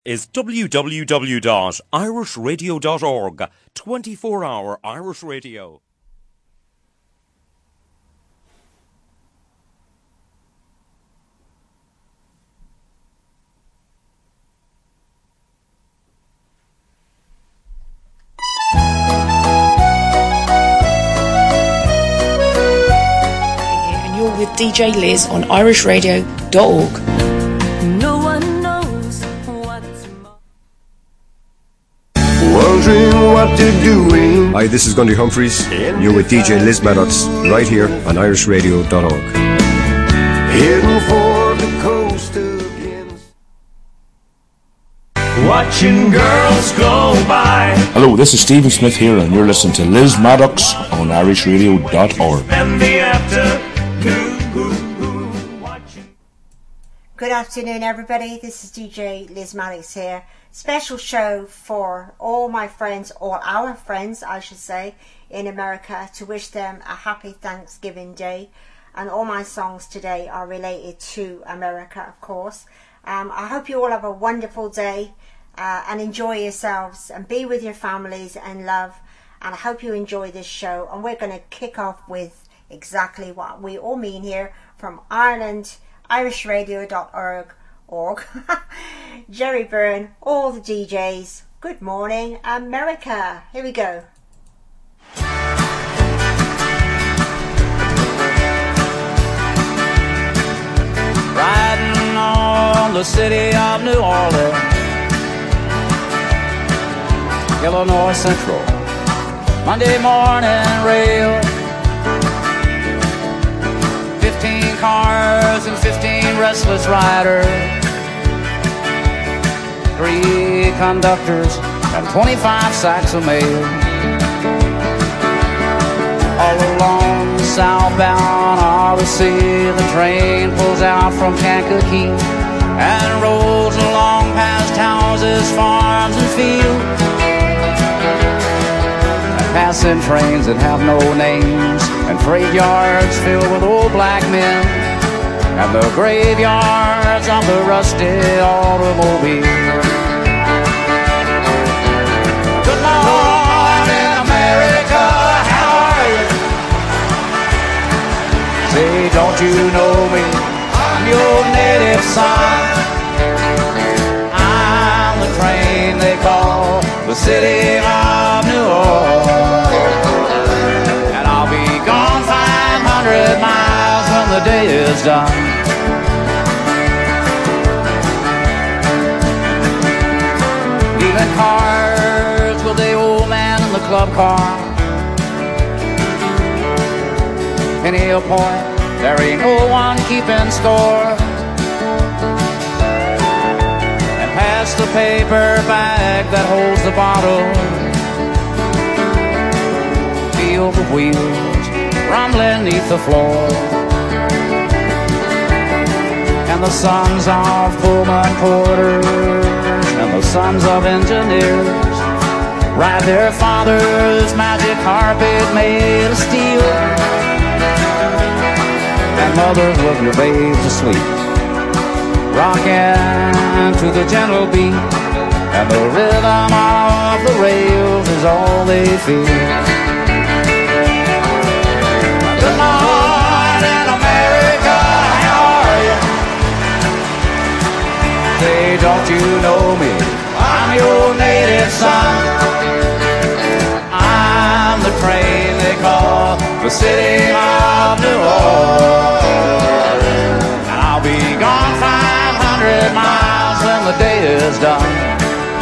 is www.irishradio.org. 24-hour Irish radio. And you're with DJ Liz on irishradio.org. Wondering what they're doing. Hi, this is Gundy Humphreys. You're with DJ Liz Maddox right here on irishradio.org. Heading for the coast again. Watching girls go by. Hello, this is Stephen Smith here, and you're listening to Liz Maddox on irishradio.org. Spend the afternoon. Good afternoon, everybody. This is DJ Liz Maddox here. Special show for all my friends, all our friends, I should say, in America, to wish them a happy Thanksgiving Day. And all my songs today are related to America, of course. I hope you all have a wonderful day and enjoy yourselves and be with your families and love. And I hope you enjoy this show. And we're going to kick off with exactly what we all mean here from Ireland, irishradio.org. Jerry Byrne, all the DJs. Good morning, America. Here we go. Riding on the city of New Orleans, Illinois Central, Monday morning rail. 15 cars and 15 restless riders, 3 conductors and 25 sacks of mail. All along the southbound Odyssey, the train pulls out from Kankakee and rolls along past houses, farms and fields, and passing trains that have no names, and freight yards filled with old black men, and the graveyards of the rusty automobile. Good morning, America, how are you? Say, don't you know me? I'm your native son. I'm the train they call the city of New Orleans, and I'll be gone 500 miles when the day is done. Dealing cards with the old man in the club car. Penny a point, there ain't no one keeping score. And pass the paper bag that holds the bottle. Feel the wheels rumbling neath the floor. And the sons of Pullman porters and the sons of engineers ride their father's magic carpet made of steel. And mothers love your babe to sleep, rocking to the gentle beat, and the rhythm of the rails is all they feel. Good morning, America, how are you? Say, don't you know me? I'm your native son. I'm the train they call the city of New Orleans, and I'll be gone 500 miles when the day is done.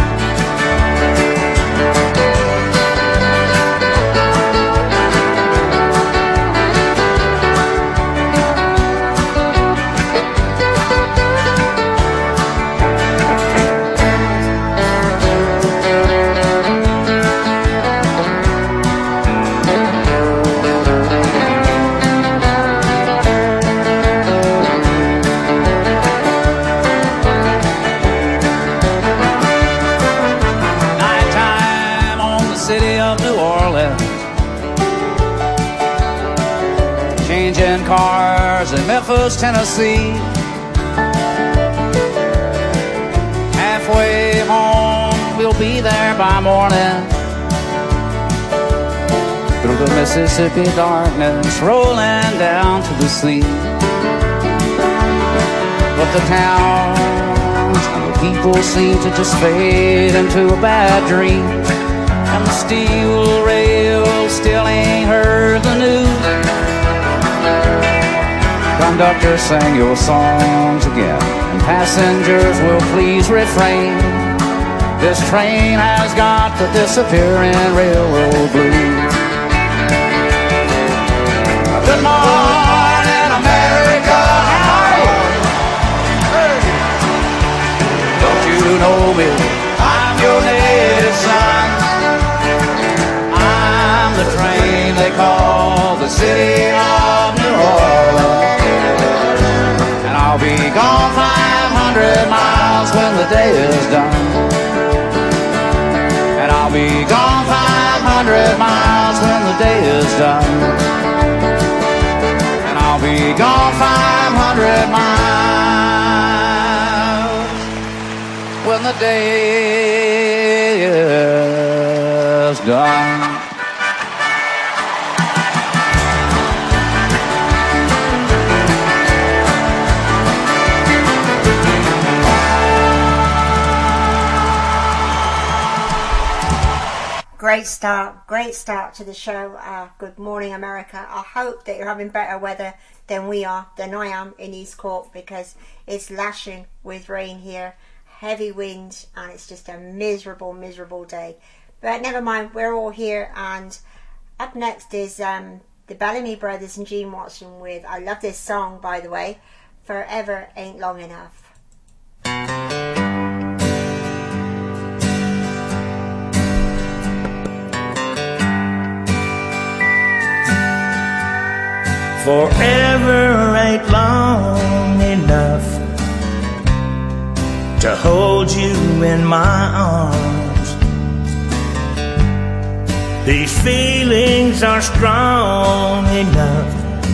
Cars in Memphis, Tennessee, halfway be there by morning. Through the Mississippi darkness, rolling down to the sea. But the towns and the people seem to just fade into a bad dream. And the steel rail still ain't heard the news. Conductor, sing your songs again, and passengers will please refrain. This train has got to disappear in railroad blues. Good morning, America, how are you? Hey. Don't you know me? I'm your native son. I'm the train they call the city of New Orleans. And I'll be gone 500 miles when the day is done. And I'll be gone 500 miles when the day is done. I'll be gone 500 miles when the day is done. Great start to the show. Good morning, America. I hope that you're having better weather than I am in East Cork, because it's lashing with rain here, heavy wind, and it's just a miserable day. But never mind, we're all here, and up next is the Bellamy Brothers and Gene Watson with, I love this song by the way, Forever Ain't Long Enough. Forever ain't long enough to hold you in my arms. These feelings are strong enough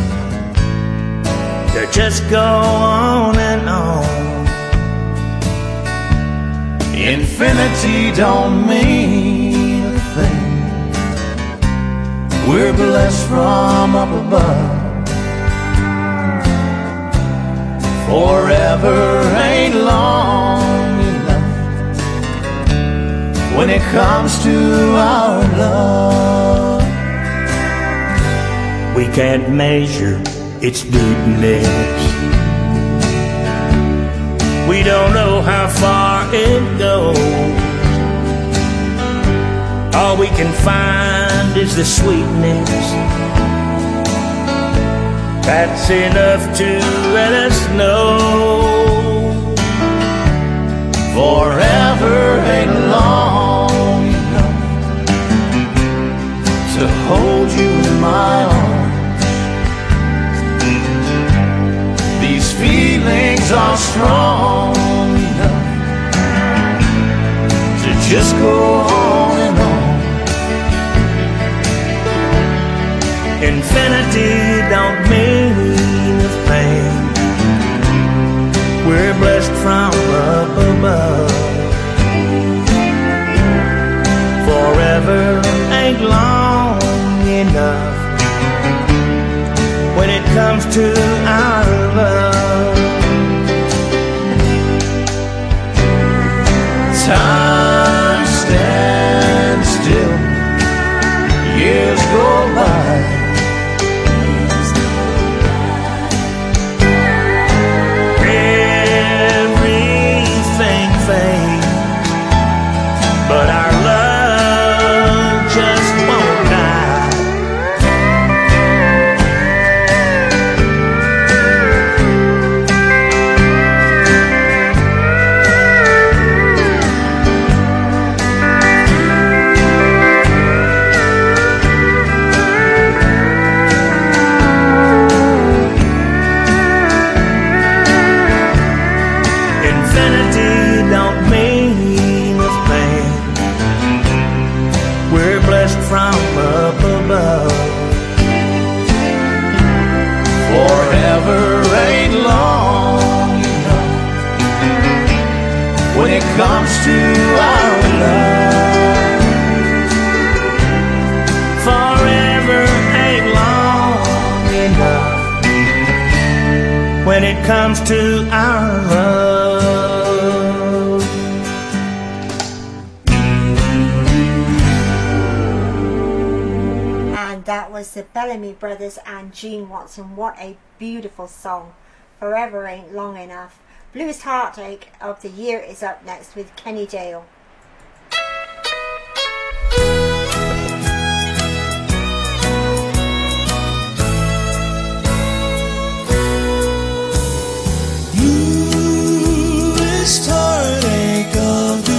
to just go on and on. Infinity don't mean a thing. We're blessed from up above. Forever ain't long enough when it comes to our love. We can't measure its deepness. We don't know how far it goes. All we can find is the sweetness. That's enough to let us know. Forever ain't long enough to hold you in my arms. These feelings are strong enough to just go on and on. Infinity don't mean a thing. We're blessed from up above. Forever ain't long enough when it comes to our love. Time stands still, years go by. But our love just won't die. Infinity don't mean a thing. comes to our love. And that was the Bellamy Brothers and Gene Watson. What a beautiful song. Forever Ain't Long Enough. Blues Heartache of the Year is up next with Kenny Dale. Blues heartache of the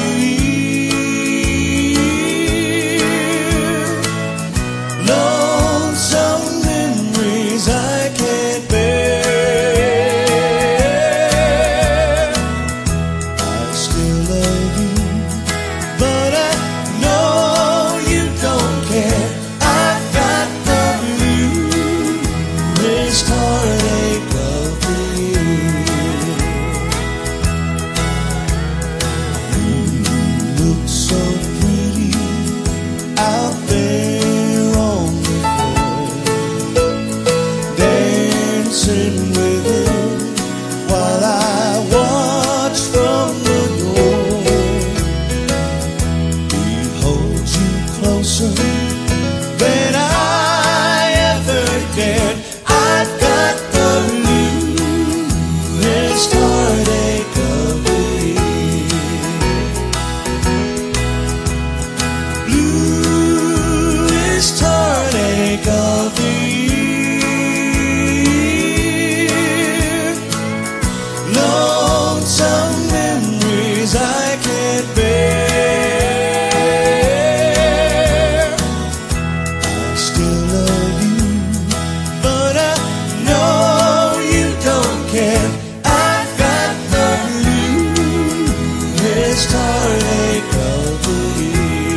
year, lonesome memories I can't bear. I still love you, but I know you don't care. I've got the blues heartache of the year. So pretty out there on the floor, dancing with it while I watch from the door. He holds you closer than I ever dared. I've got the bluest heartache of the heartache of the year, lonesome memories I can't bear. I still love you, but I know you don't care. I've got the bluest heartache of the year.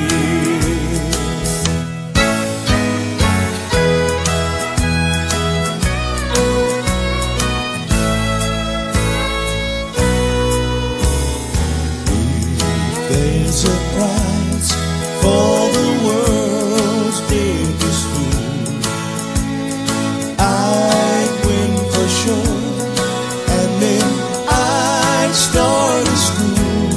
There's a prize for the world's biggest fool. I'd win for sure, and then I'd start a school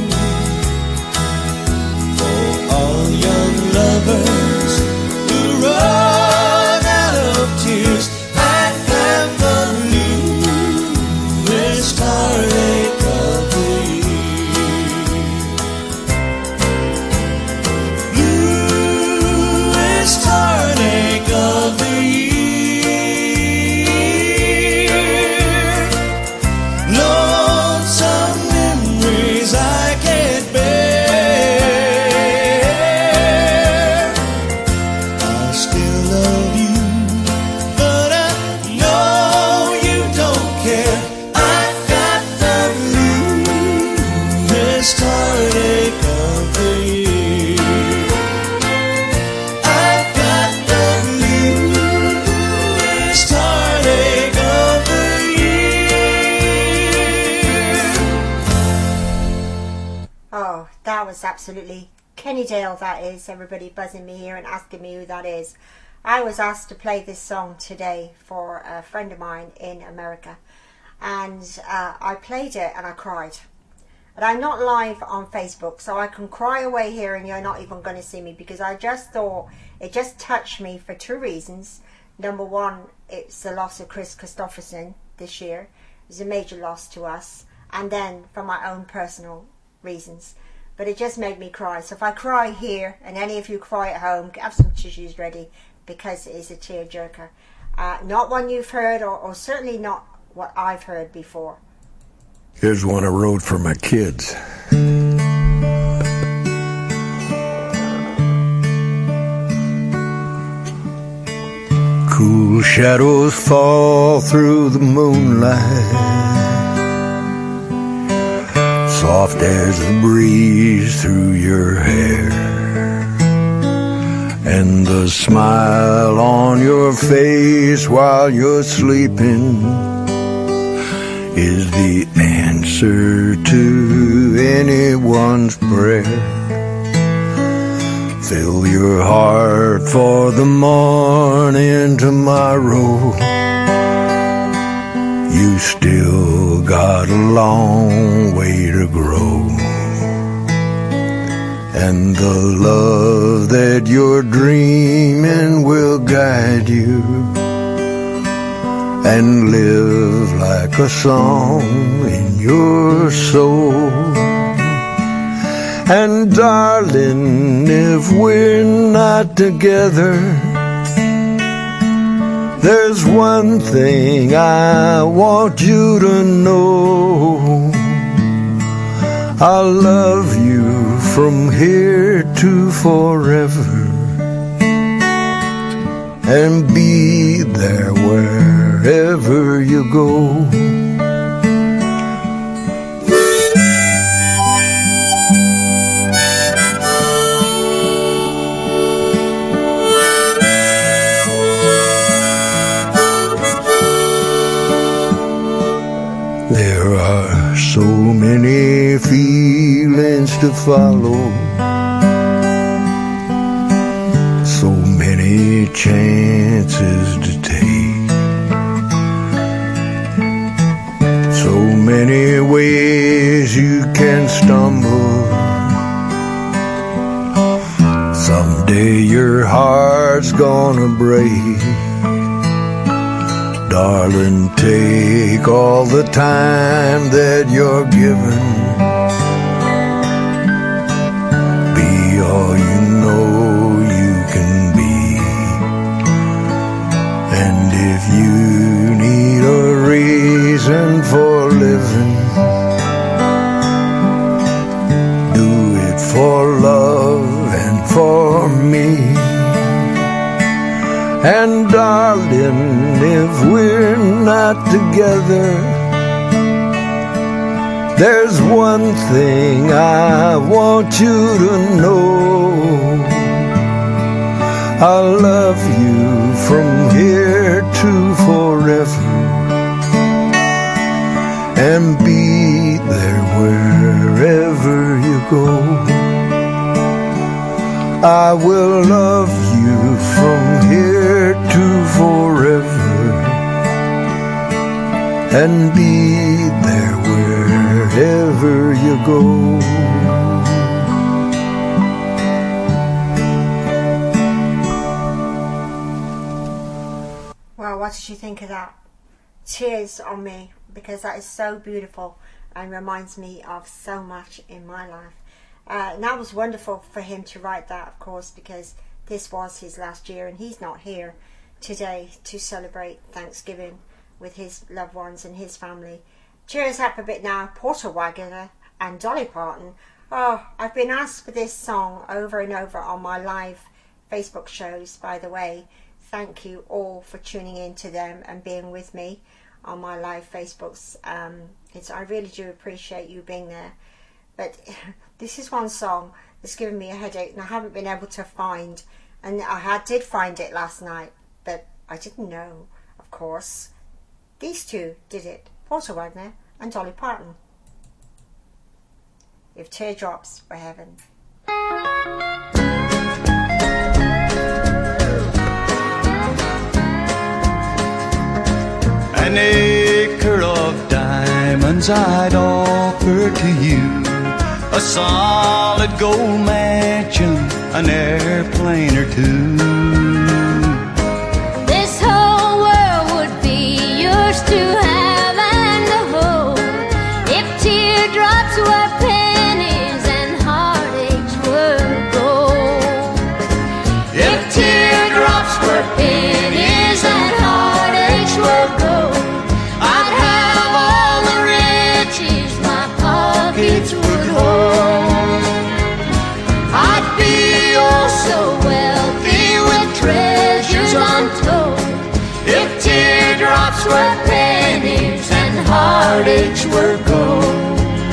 for all young lovers who run out of tears. I'd have the bluest heartache of the year. Bluest heartache of the year, lonesome memories I can't bear. I still love you, but I know you don't care. I've got the bluest heartache of the year. I've got the bluest heartache of the year. Oh, that was absolutely Kenny Dale, that is. Everybody buzzing me here and asking me who that is. I was asked to play this song today for a friend of mine in America, and I played it and I cried. And I'm not live on Facebook, so I can cry away here and you're not even going to see me, because I just thought it just touched me for two reasons. Number one, it's the loss of Chris Christopherson this year. It was a major loss to us. And then for my own personal reasons. But it just made me cry. So if I cry here and any of you cry at home, have some tissues ready, because it is a tearjerker. Not one you've heard, or certainly not what I've heard before. Here's one I wrote for my kids. Cool shadows fall through the moonlight, soft as the breeze through your hair, and the smile on your face while you're sleeping is the answer to anyone's prayer. Fill your heart for the morning tomorrow. you still got a long way to grow. And the love that you're dreaming will guide you and live like a song in your soul. And darling, if we're not together, there's one thing I want you to know. I'll love you from here to forever and be there wherever you go. There are so many feelings to follow, so many chances to take, so many ways you can stumble. Someday your heart's gonna break. Darling, take all the time that you're given. Be all you know you can be. And if you need a reason for living, do it for love and for me. And darling, if we're not together, there's one thing I want you to know. I'll love you from here to forever and be there wherever you go. I will love you from here to forever and be there wherever you go. Well, what did you think of that? Tears on me, because that is so beautiful and reminds me of so much in my life. And that was wonderful for him to write that, of course, because this was his last year and he's not here today to celebrate Thanksgiving with his loved ones and his family. Cheers up a bit now, Porter Wagoner and Dolly Parton. Oh, I've been asked for this song over and over on my live Facebook shows, by the way. Thank you all for tuning in to them and being with me on my live Facebooks. I really do appreciate you being there. But this is one song that's given me a headache and I haven't been able to find. And I did find it last night, but I didn't know, of course. These two did it, Porter Wagoner and Dolly Parton. If Teardrops Were Heaven. An acre of diamonds I'd offer to you, a solid gold mansion, an airplane or two. This whole world would be yours to have and to hold, if teardrops were pennies and heartaches were gold. If teardrops were pennies and heartaches were gold, I'd have all the riches my pockets would hold. I'd be oh so wealthy with treasures untold, if teardrops were pennies and heartaches were gold.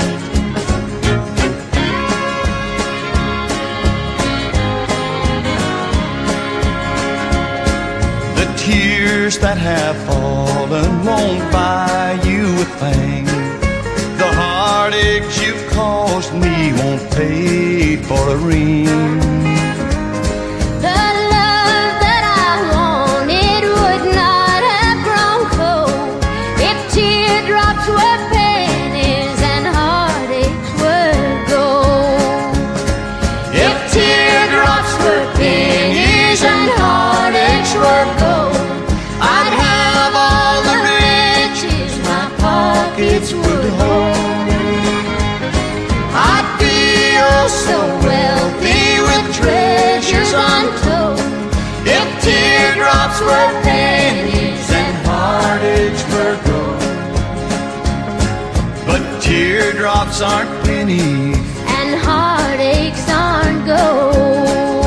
The tears that have fallen won't buy you a thing. The heartaches you've caused me won't pay for a ring. The love that I wanted would not have grown cold, if tears so wealthy with treasures untold. If teardrops were pennies and heartaches were gold. But teardrops aren't pennies and heartaches aren't gold.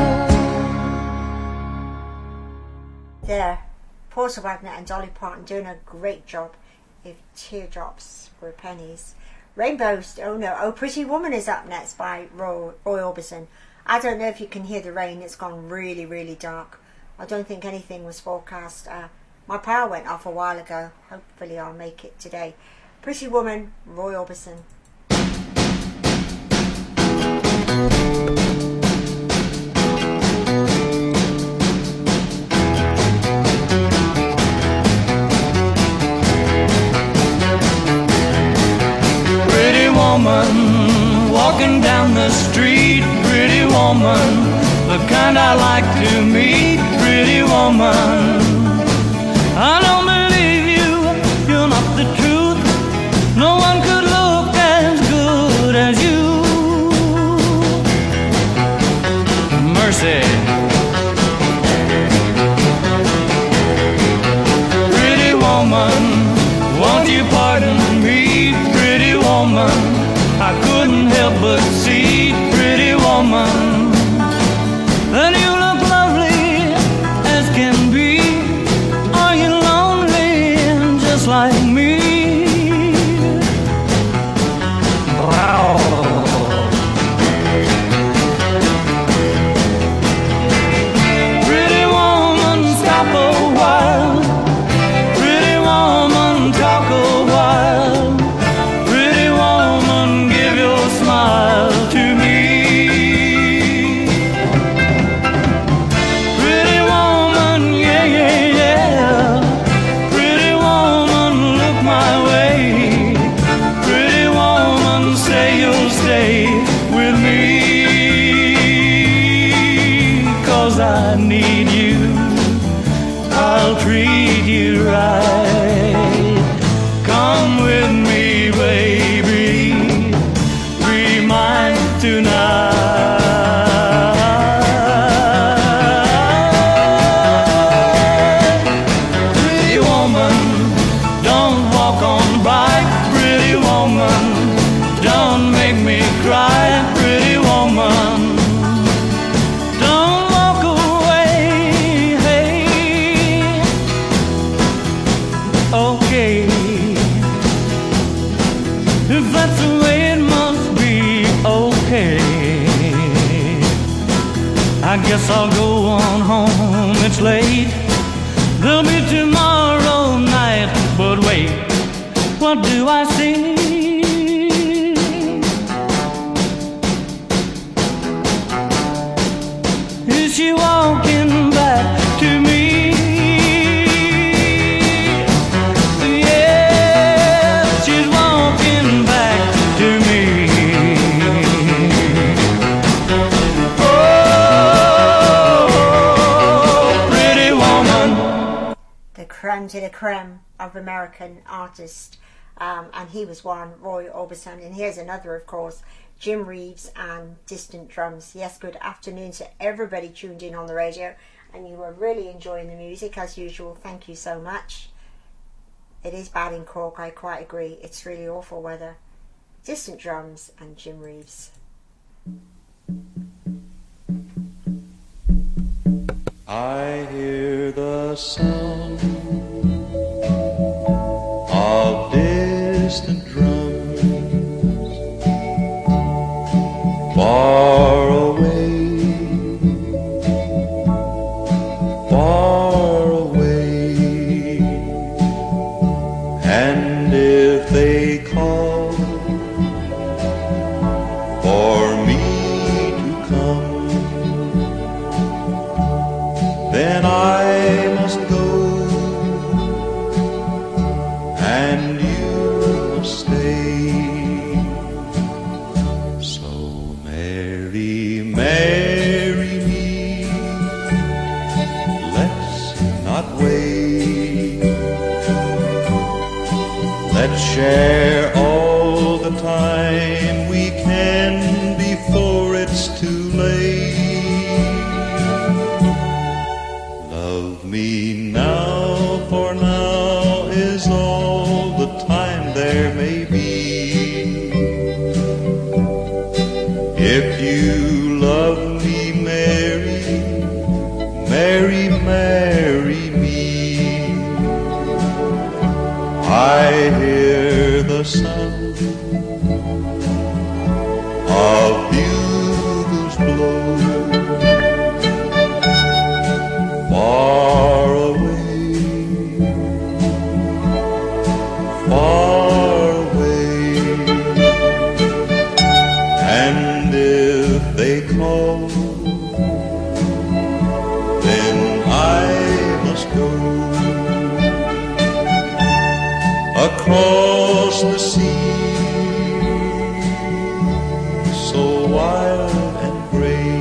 There, Porter Wagner and Dolly Parton doing a great job. If teardrops were pennies. Rainbows, Pretty Woman is up next by Roy Orbison. I don't know if you can hear the rain, it's gone really, really dark. I don't think anything was forecast. My power went off a while ago. Hopefully I'll make it today. Pretty Woman, Roy Orbison. Pretty woman, walking down the street. Pretty woman, the kind I like to meet. Pretty woman, I don't believe you, you're not the truth. No one could look as good as you. Mercy. Pretty woman, won't you pardon me? Pretty woman, I couldn't help but see. Pretty woman, that you look lovely as can be. Are you lonely just like me? Pretty woman, stop a while. Pretty woman, talk a while. Pretty woman, give your smile to me. Pretty woman, yeah, yeah, yeah. Pretty woman, look my way. Pretty woman, say you'll stay with me. 'Cause I need you, I'll treat you right. Come with me, baby, be mine tonight. Pretty woman, don't walk on by. Pretty woman, don't make me cry. Pretty woman, don't walk away. Hey, okay, if that's the way it must be, okay. I guess I'll go on home, it's late. There'll be tomorrow night, but wait, what do I see? Is she walking back to me? Yeah, she's walking back to me. Oh, pretty woman. The creme de la creme of American artists. And he was one, Roy Orbison. And here's another, of course, Jim Reeves and Distant Drums. Yes, good afternoon to everybody tuned in on the radio. And you were really enjoying the music as usual. Thank you so much. It is bad in Cork, I quite agree. It's really awful weather. Distant Drums and Jim Reeves. I hear the sound of distant drums far away, far away. And if they call for me to come, then I must go, and you must stay. So marry, marry me, let's not wait. Let's share all the time we can before you love me, Mary, Mary, marry me. I hear the sound of bugles blow far away, far away. And if they call, then I must go across the sea, so wild and gray.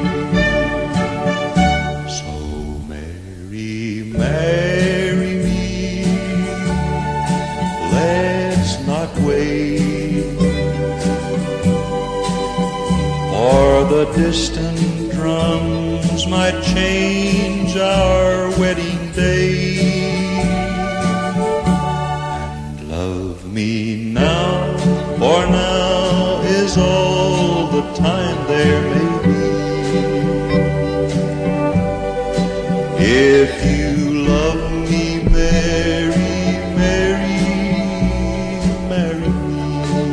So Mary, marry me, let's not wait for the distant drums might change our wedding day. And love me now, for now is all the time there may be. If you love me, Mary, Mary, marry me.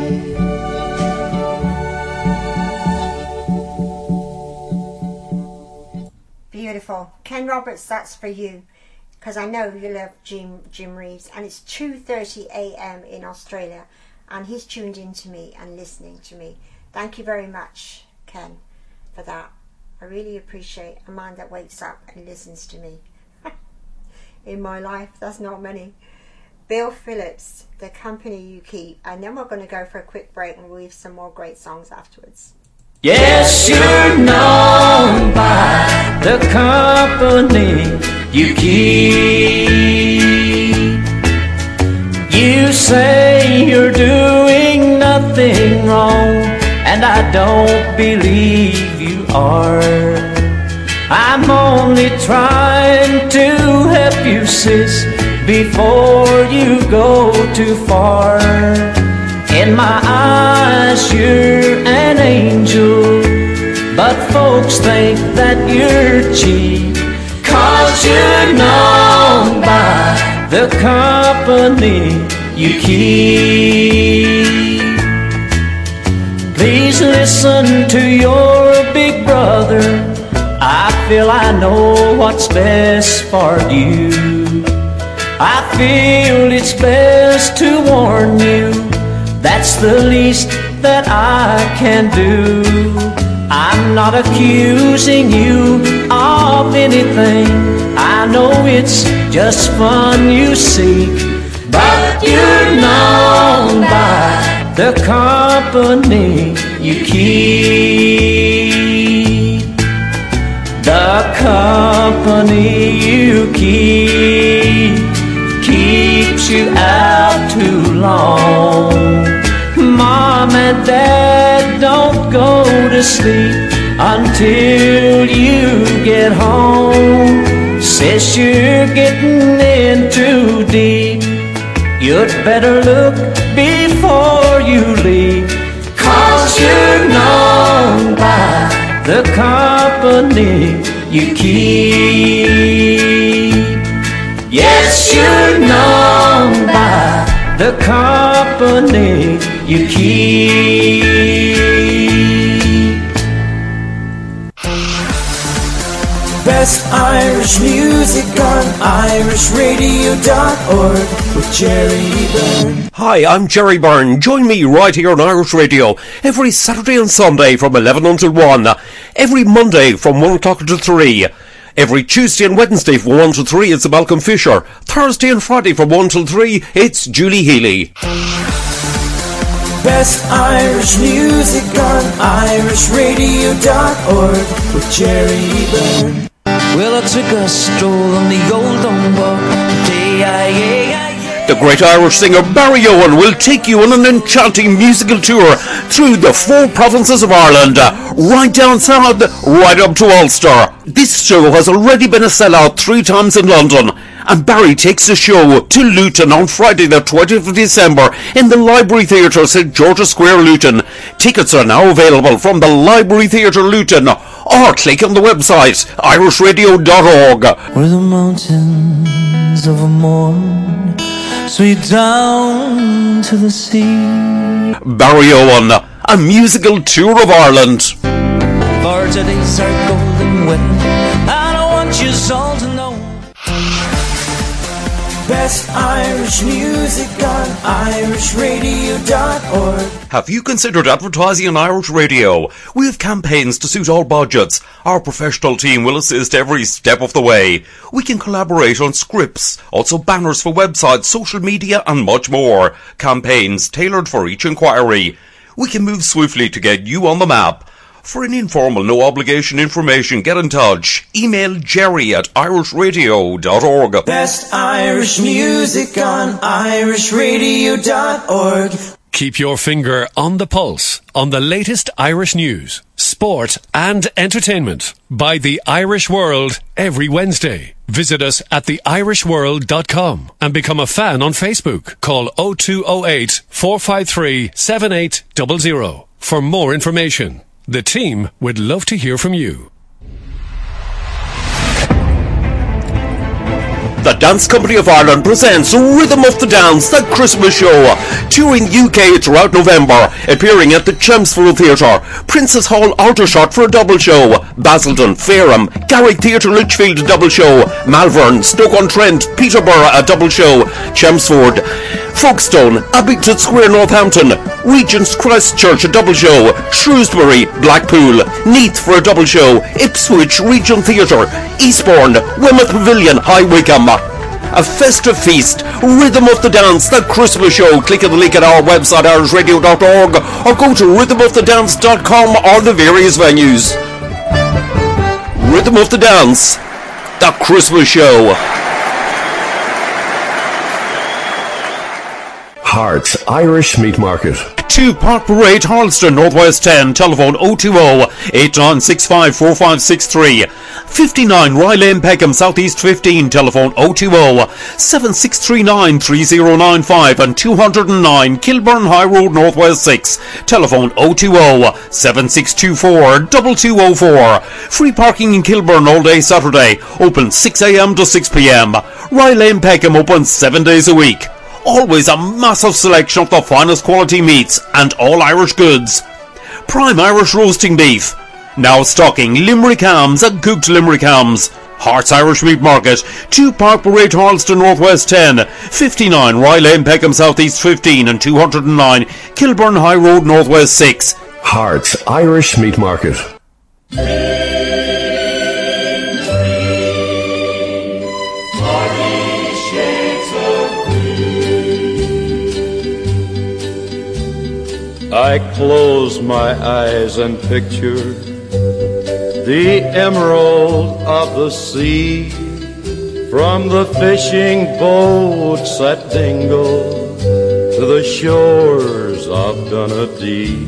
Beautiful. Ken Roberts, that's for you, because I know you love Jim Reeves, and it's 2:30 a.m. in Australia, and he's tuned in to me and listening to me. Thank you very much, Ken, for that. I really appreciate a man that wakes up and listens to me. In my life, that's not many. Bill Phillips, The Company You Keep, and then we're going to go for a quick break and we'll have some more great songs afterwards. Yes, you're known by the company you keep. You say you're doing nothing wrong, and I don't believe you are. I'm only trying to help you, sis, before you go too far. In my eyes you're an angel, but folks think that you're cheap, 'cause you're known by the company you keep. Please listen to your big brother. I feel I know what's best for you. I feel it's best to warn you. That's the least that I can do. I'm not accusing you of anything. I know it's just fun you seek, but you're known by the company you keep. The company you keep keeps you out too long. Mom and Dad don't go to sleep until you get home. Says you're getting in too deep. You'd better look before you leave, 'cause you're known by the company you keep. Yes, you're known by the company you keep. Best Irish music on irishradio.org with Jerry Byrne. Hi, I'm Jerry Byrne. Join me right here on Irish Radio every Saturday and Sunday from 11 until 1. Every Monday from 1 o'clock to 3. Every Tuesday and Wednesday from 1 to 3 it's Malcolm Fisher. Thursday and Friday from 1 till 3 it's Julie Healy. Best Irish music on irishradio.org with Jerry Byrne. Well, I took a stroll on the old Dunbar today. The great Irish singer Barry Owen will take you on an enchanting musical tour through the 4 provinces of Ireland, right down south, right up to Ulster. This show has already been a sellout 3 times in London, and Barry takes the show to Luton on Friday the 20th of December in the Library Theatre, St George's Square, Luton. Tickets are now available from the Library Theatre, Luton, or click on the website irishradio.org. Where the mountains of a morn sweep down to the sea. Barry Owen, a musical tour of Ireland. For today's our golden wedding, and I want you all to know. Best Irish music on irishradio.org. Have you considered advertising on Irish Radio? We have campaigns to suit all budgets. Our professional team will assist every step of the way. We can collaborate on scripts, also banners for websites, social media and much more. Campaigns tailored for each inquiry. We can move swiftly to get you on the map. For an informal, no-obligation information, get in touch. Email jerry@irishradio.org. Best Irish music on irishradio.org. Keep your finger on the pulse on the latest Irish news, sport and entertainment by The Irish World every Wednesday. Visit us at theirishworld.com and become a fan on Facebook. Call 0208 453 7800 for more information. The team would love to hear from you. The Dance Company of Ireland presents Rhythm of the Dance, the Christmas show, touring UK throughout November, appearing at the Chelmsford Theatre, Princess Hall Aldershot for a double show, Basildon, Fareham, Garrick Theatre Lichfield a double show, Malvern, Stoke-on-Trent, Peterborough a double show, Chelmsford, Folkestone, Abington Square, Northampton, Regent's Christchurch a double show, Shrewsbury, Blackpool, Neath for a double show, Ipswich Region Theatre, Eastbourne, Weymouth Pavilion, High Wycombe. A festive feast, Rhythm of the Dance, the Christmas show. Click on the link at our website irishradio.org or go to rhythmofthedance.com or the various venues. Rhythm of the Dance, the Christmas show. Hearts Irish Meat Market. 2 Park Parade, Harleston, Northwest 10, telephone 020-8965-4563. 59 Rye Lane, Peckham, Southeast 15, telephone 020-7639-3095 and 209 Kilburn High Road, Northwest 6, telephone 020-7624-2204. Free parking in Kilburn all day Saturday, open 6 a.m. to 6 p.m. Rye Lane, Peckham, open 7 days a week. Always a massive selection of the finest quality meats and all Irish goods. Prime Irish roasting beef. Now stocking Limerick hams and cooked Limerick hams. Hearts Irish Meat Market, 2 Park Parade, Harleston, Northwest 10, 59 Rye Lane, Peckham, Southeast 15 and 209 Kilburn High Road, Northwest 6. Hearts Irish Meat Market. I close my eyes and picture the emerald of the sea, from the fishing boats at Dingle to the shores of Donaghadee.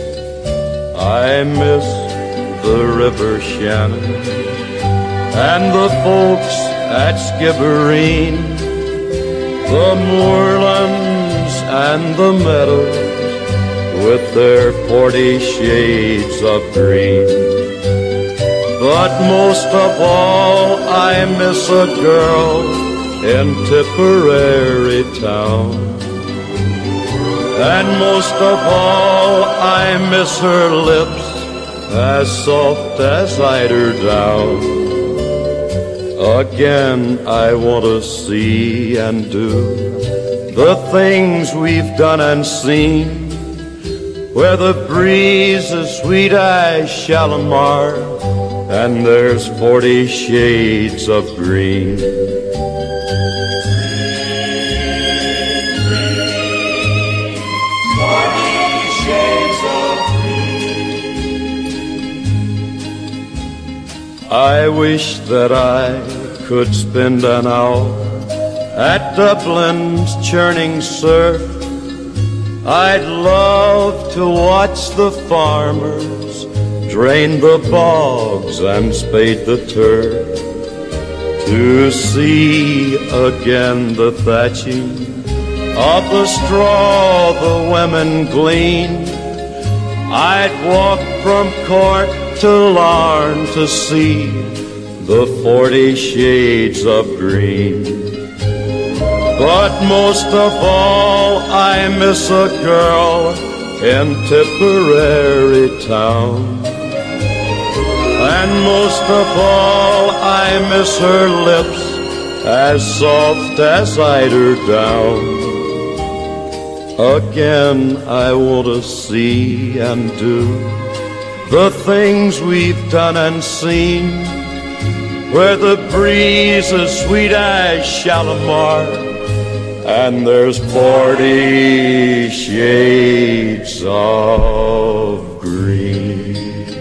I miss the River Shannon and the folks at Skibbereen, the moorlands and the meadows with their 40 shades of green. But most of all, I miss a girl in Tipperary town. And most of all, I miss her lips as soft as eider down. Again, I want to see and do the things we've done and seen, where the breeze is sweet as Shalimar and there's 40 shades of green. 40 shades of green. I wish that I could spend an hour at Dublin's churning surf. I'd love to watch the farmers drain the bogs and spade the turf, to see again the thatching of the straw the women glean. I'd walk from Cork to Larne to see the 40 shades of green. But most of all, I miss a girl in Tipperary town. And most of all, I miss her lips as soft as eider down. Again, I want to see and do the things we've done and seen, where the breeze is sweet as Shalimar, and there's 40 shades of green.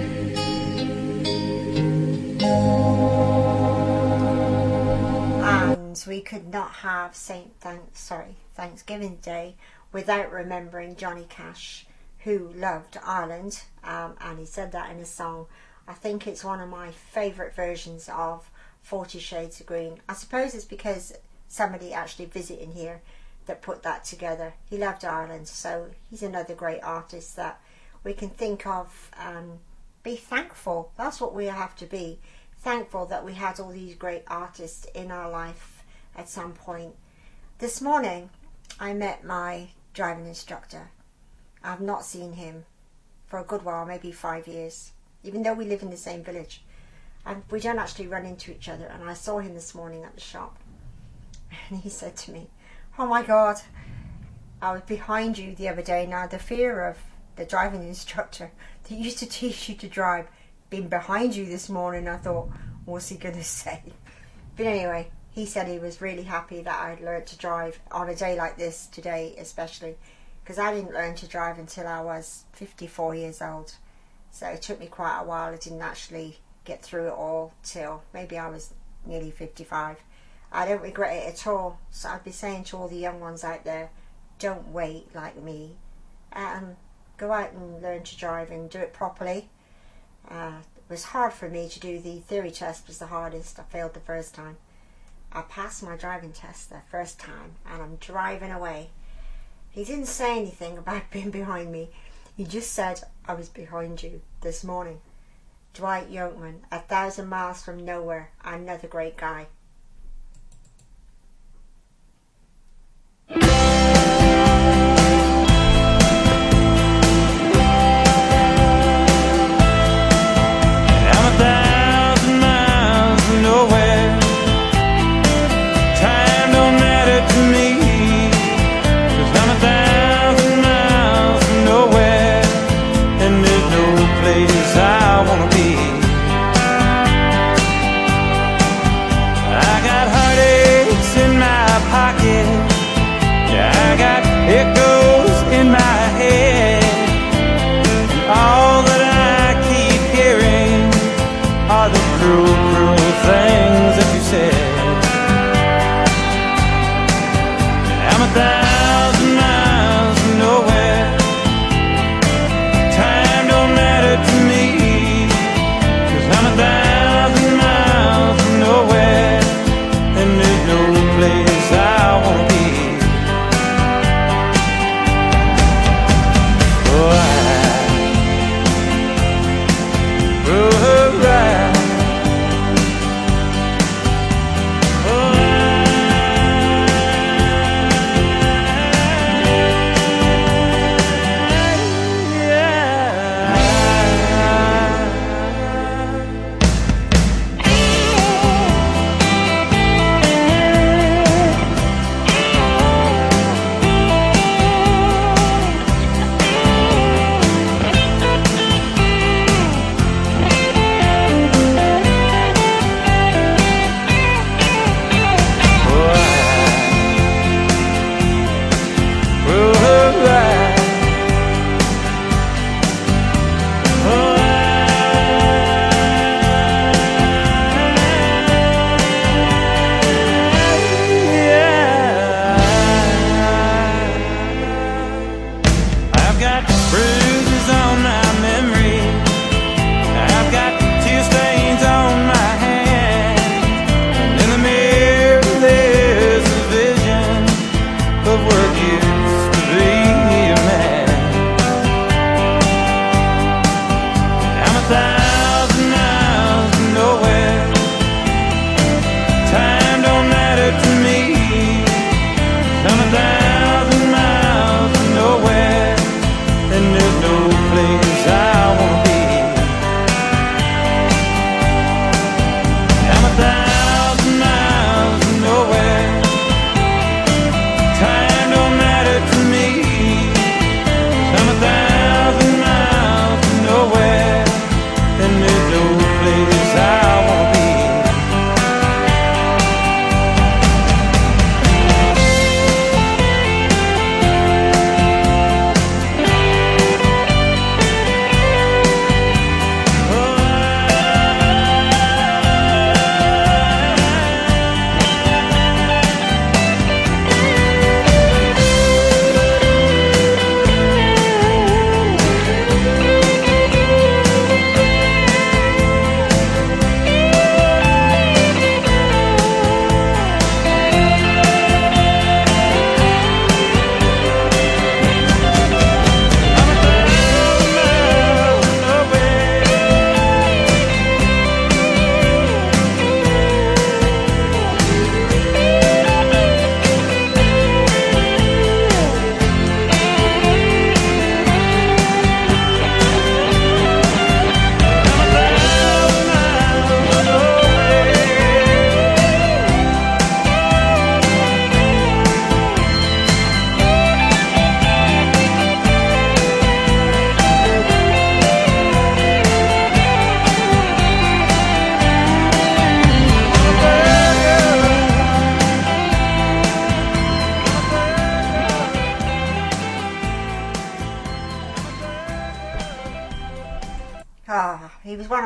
And we could not have Thanksgiving Day without remembering Johnny Cash, who loved Ireland, and he said that in a song. I think it's one of my favourite versions of 40 Shades of Green. I suppose it's because somebody actually visiting here that put that together. He loved Ireland, so he's another great artist that we can think of and be thankful. That's what we have to be, thankful that we had all these great artists in our life at some point. This morning I met my driving instructor. I've not seen him for a good while, maybe 5 years, even though we live in the same village, and we don't actually run into each other. And I saw him this morning at the shop, and he said to me, "Oh my God, I was behind you the other day. Now the fear of the driving instructor that used to teach you to drive being behind you this morning," I thought, what's he going to say? But anyway, he said he was really happy that I'd learned to drive on a day like this, today especially, because I didn't learn to drive until I was 54 years old. So it took me quite a while. I didn't actually get through it all till maybe I was nearly 55. I don't regret it at all. So I'd be saying to all the young ones out there, don't wait like me. Go out and learn to drive and do it properly. It was hard for me to do the theory test. Was the hardest. I failed the first time. I passed my driving test the first time, and I'm driving away. He didn't say anything about being behind me. He just said, "I was behind you this morning." Dwight Yoakman, 1,000 Miles from Nowhere, another great guy.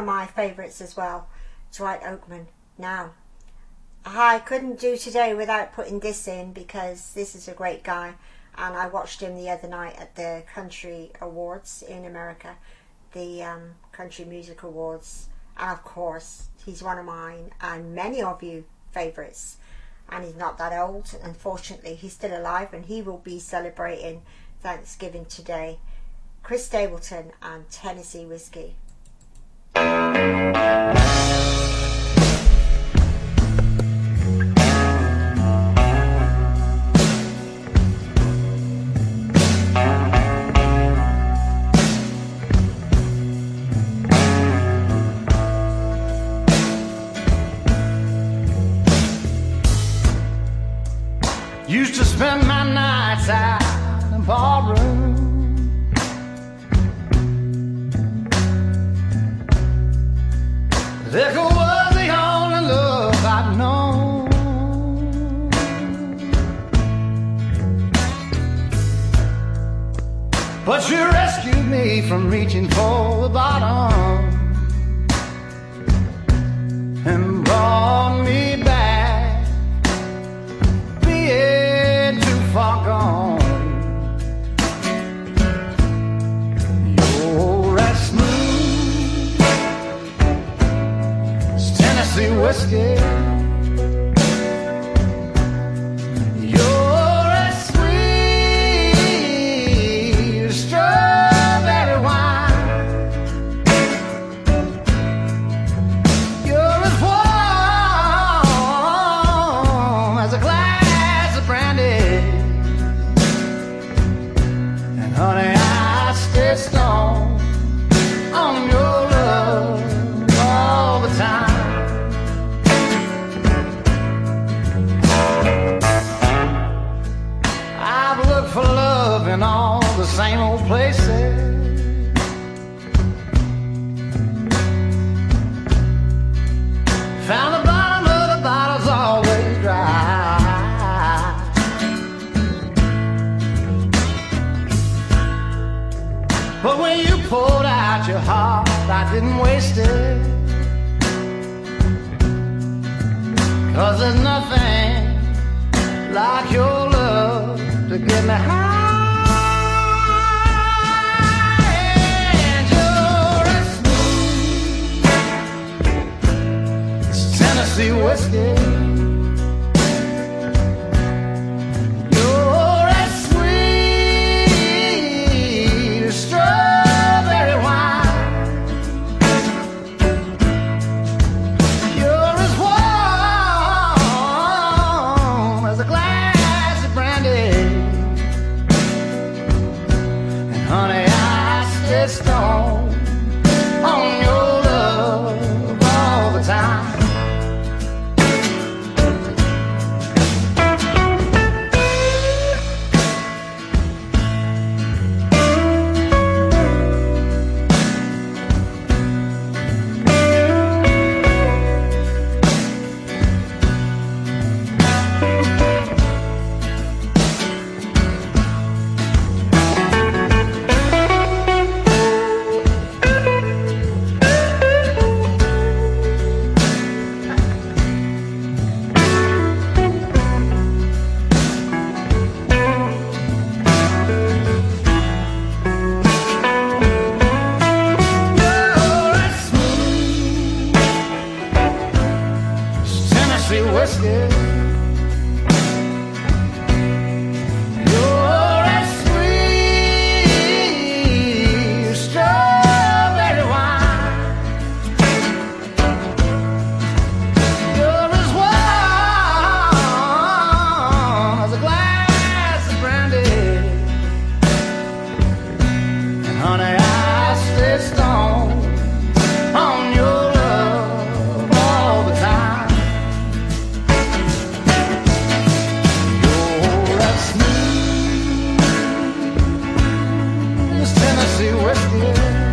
of my favourites as well, Dwight Oakman. Now, I couldn't do today without putting this in because this is a great guy, and I watched him the other night at the Country Awards in America, the Country Music Awards, and of course he's one of mine and many of you favourites, and he's not that old. Unfortunately, he's still alive and he will be celebrating Thanksgiving today. Chris Stapleton and Tennessee Whiskey. Used to spend my nights out in ballroom. Liquor was the only love I'd known. But you rescued me from reaching for the bottom and brought me back, being too far gone. You're as smooth as Tennessee whiskey. You're as sweet as strawberry wine. You're as warm as a glass of brandy. And honey, I stay strong on your love all the time. I've looked for love in all the same old places. Found the bottom of the bottle's always dry. But when you poured out your heart, I didn't waste it. 'Cause there's nothing like your love to get me high. And you're as smooth as Tennessee whiskey. You're as sweet as strawberry wine. You're as warm as a glass of brandy. And honey, I stay strong on your love all the time. You're as smooth as Tennessee whiskey. You're as sweet as strawberry wine. You're as warm as a glass of brandy. And honey, I stay strong on your love all the time. You're as smooth as Tennessee whiskey.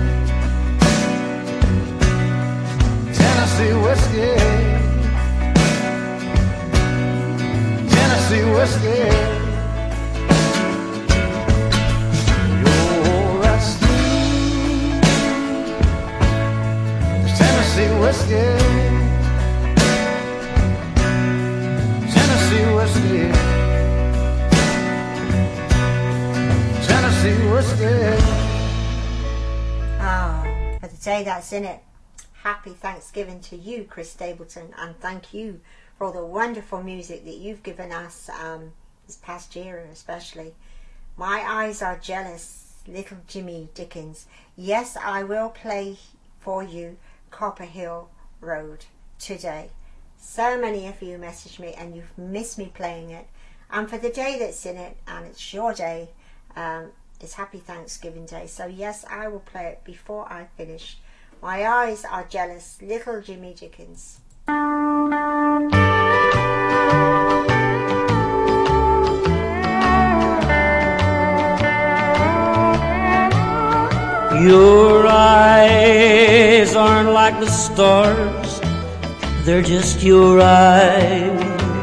Tennessee whiskey. Tennessee whiskey. You're as smooth as whiskey, Tennessee whiskey, Tennessee whiskey. Oh, for the day that's in it. Happy Thanksgiving to you, Chris Stapleton, and thank you for all the wonderful music that you've given us this past year especially. My Eyes Are Jealous, Little Jimmy Dickens. Yes, I will play for you Copper Hill Road today. So many of you messaged me and you've missed me playing it. And for the day that's in it, and it's your day, it's Happy Thanksgiving Day. So yes, I will play it before I finish. My Eyes Are Jealous, Little Jimmy Dickens. Your eyes aren't like the stars, they're just your eyes.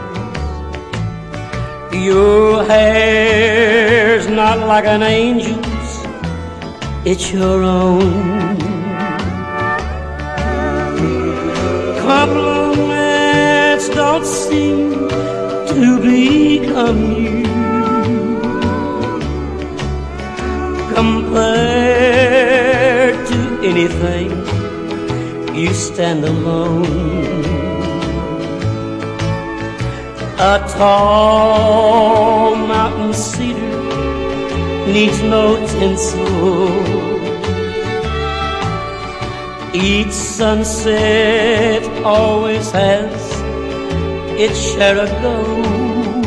Your hair's not like an angel's, it's your own. Compliments don't seem to become you compared to anything. You stand alone. A tall mountain cedar needs no tinsel. Each sunset always has its share of gold.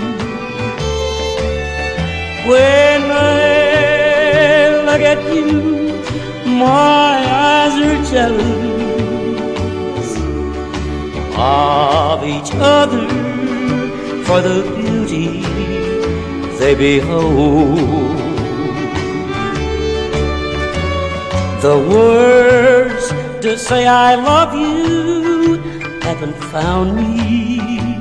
When I look at you, my eyes are jealous of each other for the beauty they behold. The words to say I love you haven't found me.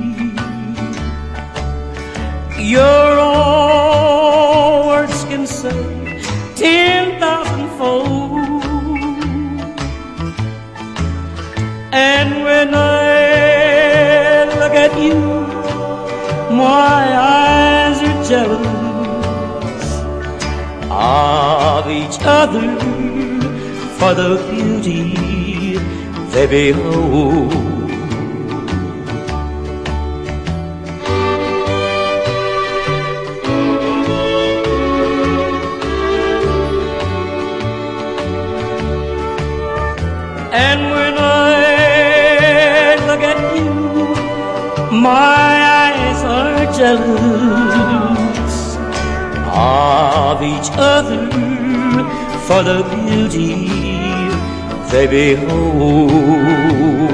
Your own words can say 10,000-fold. And when I look at you, my eyes are jealous of each other for the beauty they behold. And when I look at you, my eyes are jealous of each other for the beauty they behold.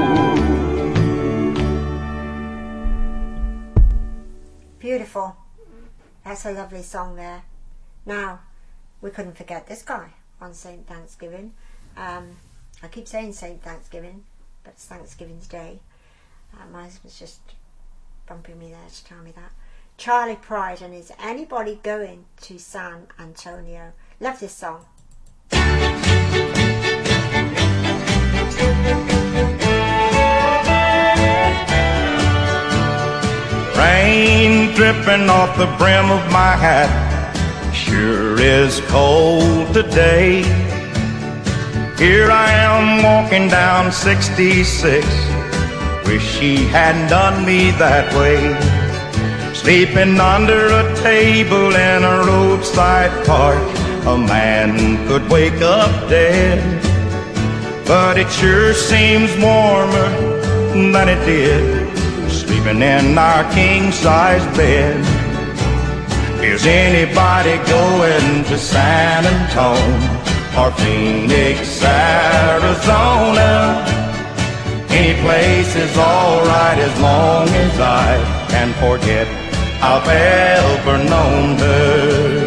Beautiful. That's a lovely song there. Now, we couldn't forget this guy on St. Thanksgiving. I keep saying St. Thanksgiving, but it's Thanksgiving's Day. My husband's just bumping me there to tell me that. Charlie Pride, and Is Anybody Going to San Antonio? Love this song. Rain dripping off the brim of my hat, sure is cold today. Here I am walking down 66, wish she hadn't done me that way. Sleeping under a table in a roadside park, a man could wake up dead. But it sure seems warmer than it did sleeping in our king-size bed. Is anybody going to San Antonio or Phoenix, Arizona? Any place is alright as long as I can forget I've ever known her.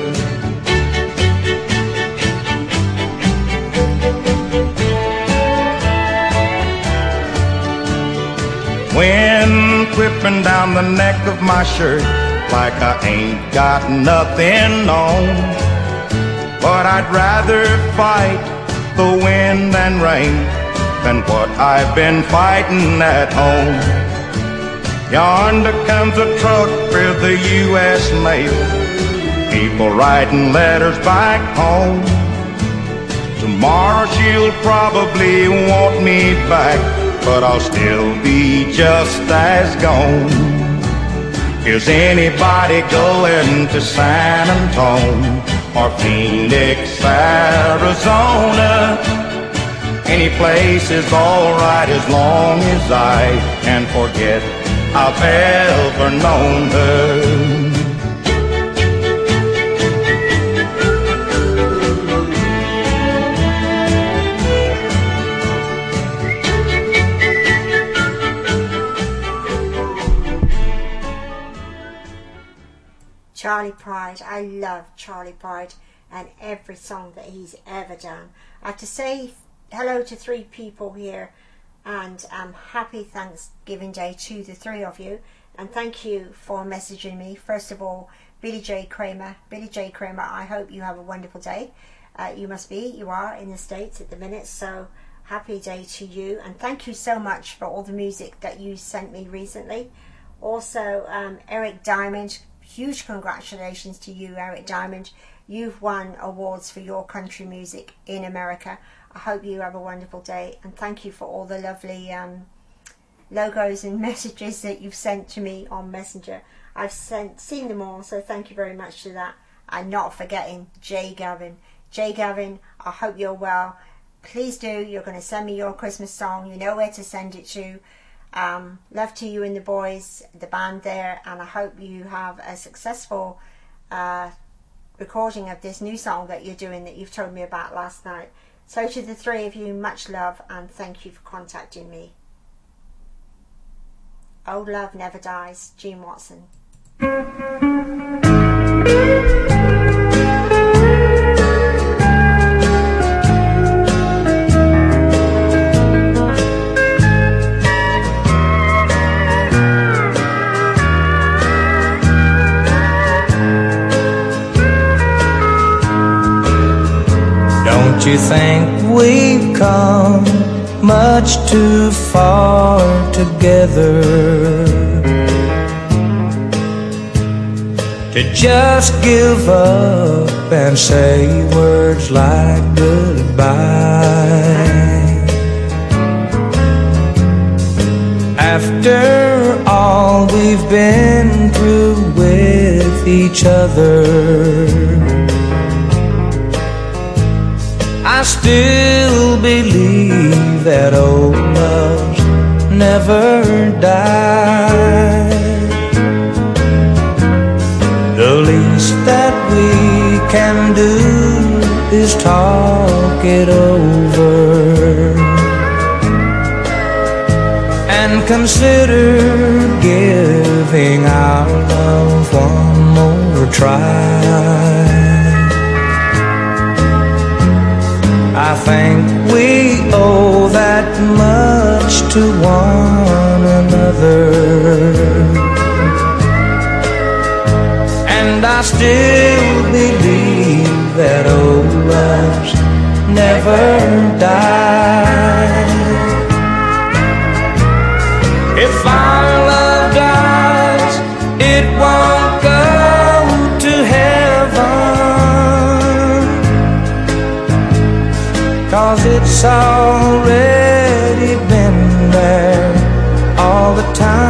Wind whipping down the neck of my shirt like I ain't got nothing on. But I'd rather fight the wind and rain than what I've been fighting at home. Yonder comes a truck with the U.S. mail, people writing letters back home. Tomorrow she'll probably want me back, but I'll still be just as gone. Is anybody going to San Antone or Phoenix, Arizona? Any place is alright as long as I can forget I've ever known her. Charley Pride. I love Charley Pride and every song that he's ever done. I have to say hello to 3 people here, and happy Thanksgiving Day to the 3 of you, and thank you for messaging me. First of all, Billy J. Kramer, I hope you have a wonderful day. You are in the States at the minute, so happy day to you, and thank you so much for all the music that you sent me recently. Also, Eric Diamond, huge congratulations to you, Eric Diamond. You've won awards for your country music in America. I hope you have a wonderful day, and thank you for all the lovely logos and messages that you've sent to me on Messenger. I've seen them all, so thank you very much for that. I'm not forgetting Jay Gavin. Jay Gavin, I hope you're well. Please do. You're going to send me your Christmas song. You know where to send it to. Love to you and the boys, the band there, and I hope you have a successful recording of this new song that you're doing that you've told me about last night. So to the 3 of you, much love, and thank you for contacting me. Old Love Never Dies, Gene Watson. Don't you think we've come much too far together to just give up and say words like goodbye? After all we've been through with each other, I still believe that old loves never die. The least that we can do is talk it over and consider giving our love one more try. I think we owe that much to one another, and I still believe that old loves never die. If our love dies, it won't go to heaven, 'cause it's already been there all the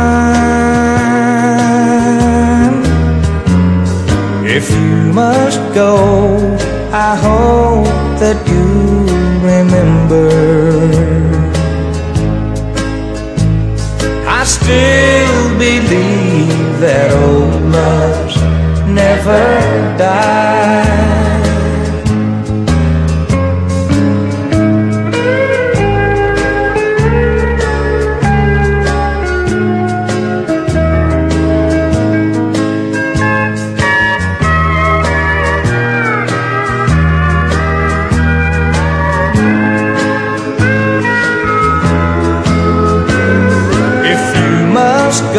time. If you must go, I hope that you remember I still believe that old loves never die.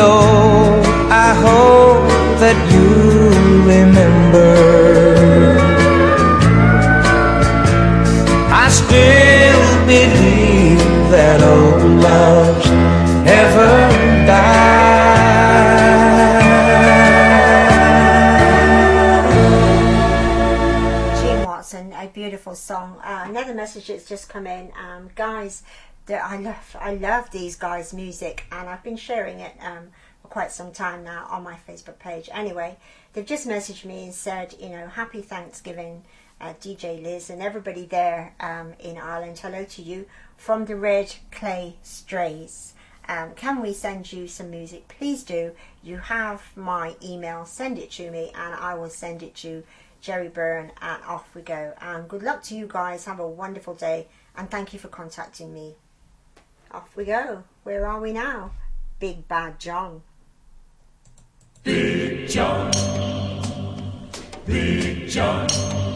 Go, I hope that you remember loves ever die. Gene Watson, a beautiful song. Another message that's just come in, guys. I love these guys' music, and I've been sharing it for quite some time now on my Facebook page. Anyway, they've just messaged me and said, you know, happy Thanksgiving, DJ Liz and everybody there in Ireland. Hello to you from the Red Clay Strays. Can we send you some music? Please do. You have my email. Send it to me, and I will send it to Jerry Byrne, and off we go. And good luck to you guys. Have a wonderful day, and thank you for contacting me. Off we go. Where are we now? Big Bad John. Big John, Big John.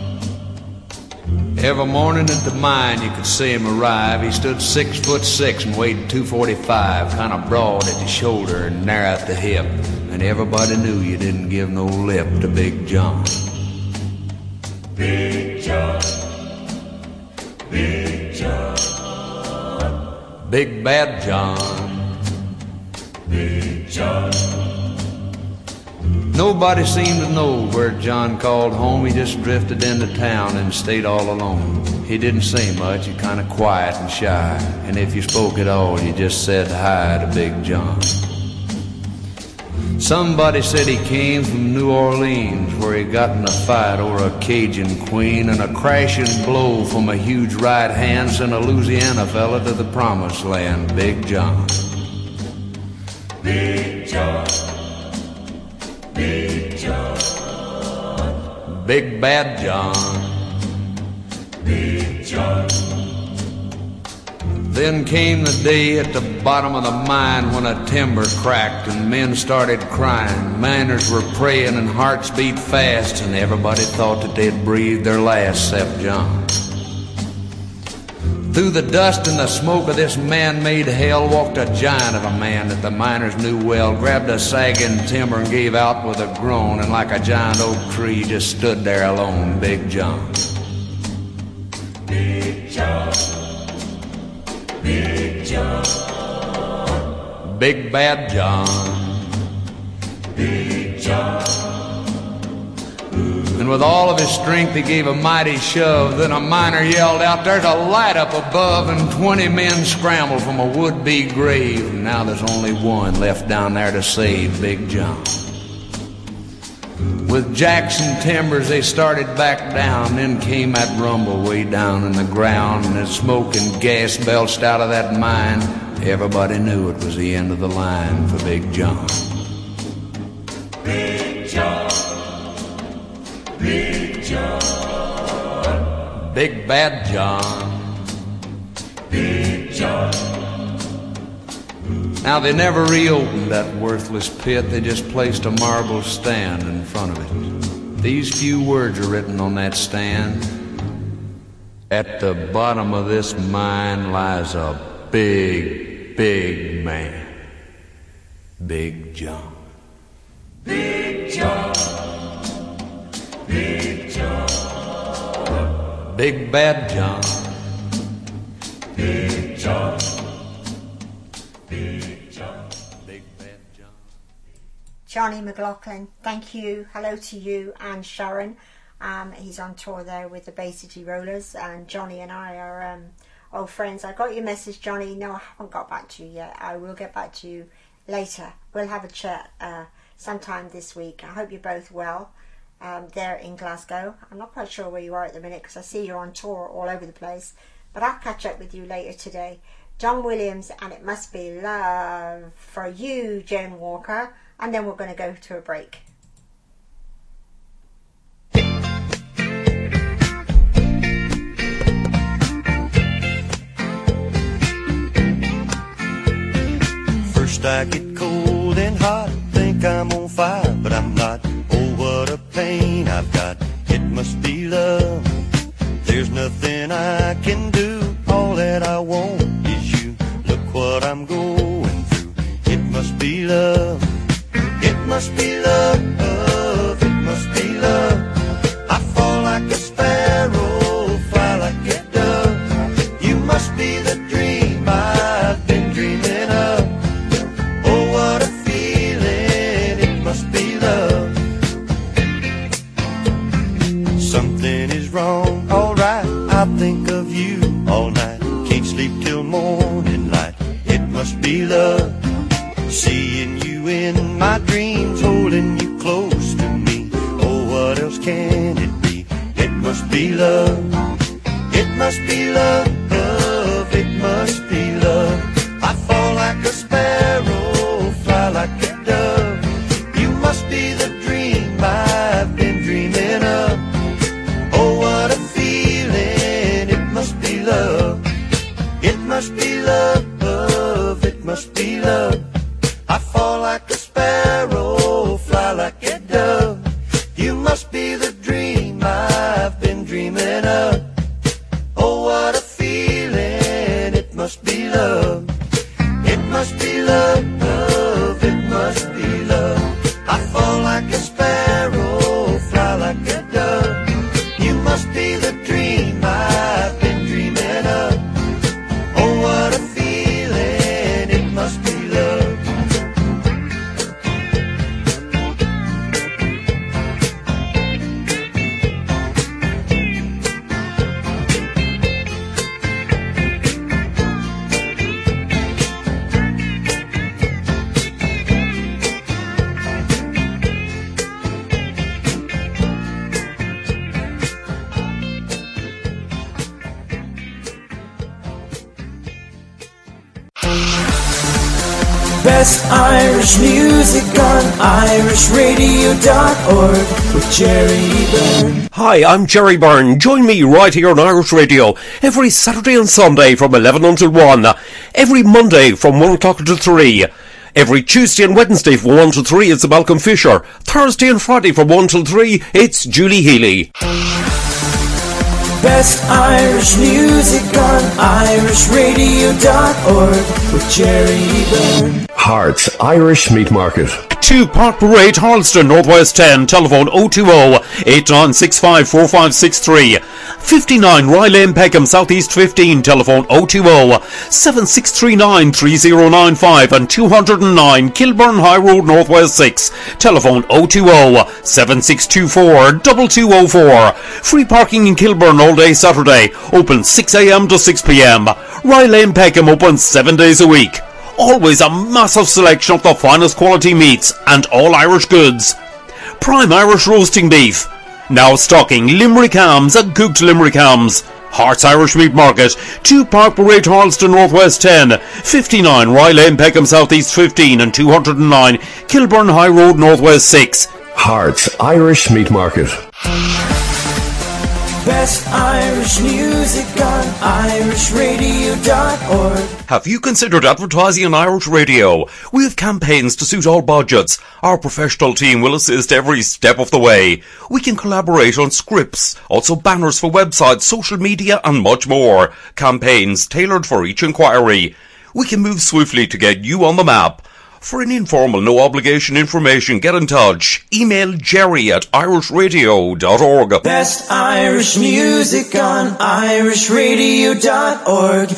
Every morning at the mine you could see him arrive. He stood 6'6" and weighed 245, kind of broad at the shoulder and narrow at the hip. And everybody knew you didn't give no lip to Big John. Big John, Big John. Big Bad John, Big John. Nobody seemed to know where John called home. He just drifted into town and stayed all alone. He didn't say much, he kinda quiet and shy. And if you spoke at all, you just said hi to Big John. Somebody said he came from New Orleans, where he got in a fight over a Cajun queen, and a crashing blow from a huge right hand sent a Louisiana fella to the promised land. Big John, Big John, Big John. Big Bad John, Big John. Then came the day at the bottom of the mine when a timber cracked and men started crying. Miners were praying and hearts beat fast, and everybody thought that they'd breathed their last except John. Through the dust and the smoke of this man-made hell walked a giant of a man that the miners knew well, grabbed a sagging timber and gave out with a groan, and like a giant oak tree just stood there alone. Big John, Big John, Big John. Big Bad John, Big John. and with all of his strength he gave a mighty shove. Then a miner yelled out, "There's a light up above," and 20 men scrambled from a would-be grave. And now there's only one left down there to save Big John. With Jackson timbers they started back down. Then came that rumble way down in the ground, and as smoke and gas belched out of that mine, everybody knew it was the end of the line for Big John. Big John, Big John. Big Bad John, Big John. Now they never reopened that worthless pit. They just placed a marble stand in front of it. These few words are written on that stand: "At the bottom of this mine lies a big, big man, Big John." Big John, Big John. Big Bad John, Big John. Johnny McLaughlin, thank you. Hello to you and Sharon. He's on tour there with the Bay City Rollers, and Johnny and I are old friends. I got your message, Johnny. No, I haven't got back to you yet. I will get back to you later. We'll have a chat sometime this week. I hope you're both well there in Glasgow. I'm not quite sure where you are at the minute because I see you're on tour all over the place, but I'll catch up with you later today. John Williams, and It Must Be Love for you, Jen Walker. And then we're going to go to a break. First I get cold and hot, think I'm on fire, but I'm not. Oh, what a pain I've got. It must be love. There's nothing I can do. All that I want is you. Look what I'm going through. It must be love. It must be love, it must be love. I fall like a sparrow, fly like a dove. You must be the dream I've been dreaming. must be love. Seeing you in my dreams, holding you close to me. Oh, what else can it be? It must be love. It must be love. It must be love. I fall like a sparrow, fly like a dove. You must be the dream I've been dreaming of. Oh, what a feeling. It must be love. It must be love. It must be love. I fall like a sparrow, fly like a dove. You must be the dream I've been dreaming of. Oh, what a feeling. It must be love. It must be love. It must be love. I fall like a sparrow, fly like a dove. You must be the dream I've been dreaming of. Oh, what a feeling. It must be love. Best Irish music on irishradio.org with Jerry Byrne. Hi, I'm Jerry Byrne. Join me right here on Irish Radio every Saturday and Sunday from 11 until 1. Every Monday from 1 o'clock to 3. Every Tuesday and Wednesday from 1 to 3 it's Malcolm Fisher. Thursday and Friday from 1 till 3 it's Julie Healy. Best Irish music on irishradio.org with Jerry Byrne. Hearts Irish Meat Market. 2 Park Parade, Harleston, Northwest 10, telephone 020-8965-4563. 59 Rye Lane, Peckham, Southeast 15, telephone 020-7639-3095 and 209 Kilburn High Road, Northwest 6, telephone 020-7624-2204. Free parking in Kilburn all day Saturday, open 6 a.m. to 6 p.m. Rye Lane, Peckham, open 7 days a week. Always a massive selection of the finest quality meats and all Irish goods. Prime Irish roasting beef. Now stocking Limerick hams and cooked Limerick hams. Hearts Irish Meat Market, 2 Park Parade, Harleston, Northwest 10, 59 Rye Lane, Peckham, Southeast 15 and 209 Kilburn High Road, Northwest 6. Hearts Irish Meat Market. Best Irish music on irishradio.org. Have you considered advertising on Irish Radio? We have campaigns to suit all budgets. Our professional team will assist every step of the way. We can collaborate on scripts, also banners for websites, social media and much more. Campaigns tailored for each inquiry. We can move swiftly to get you on the map. For an informal, no-obligation information, get in touch. Email jerry@irishradio.org. Best Irish music on irishradio.org.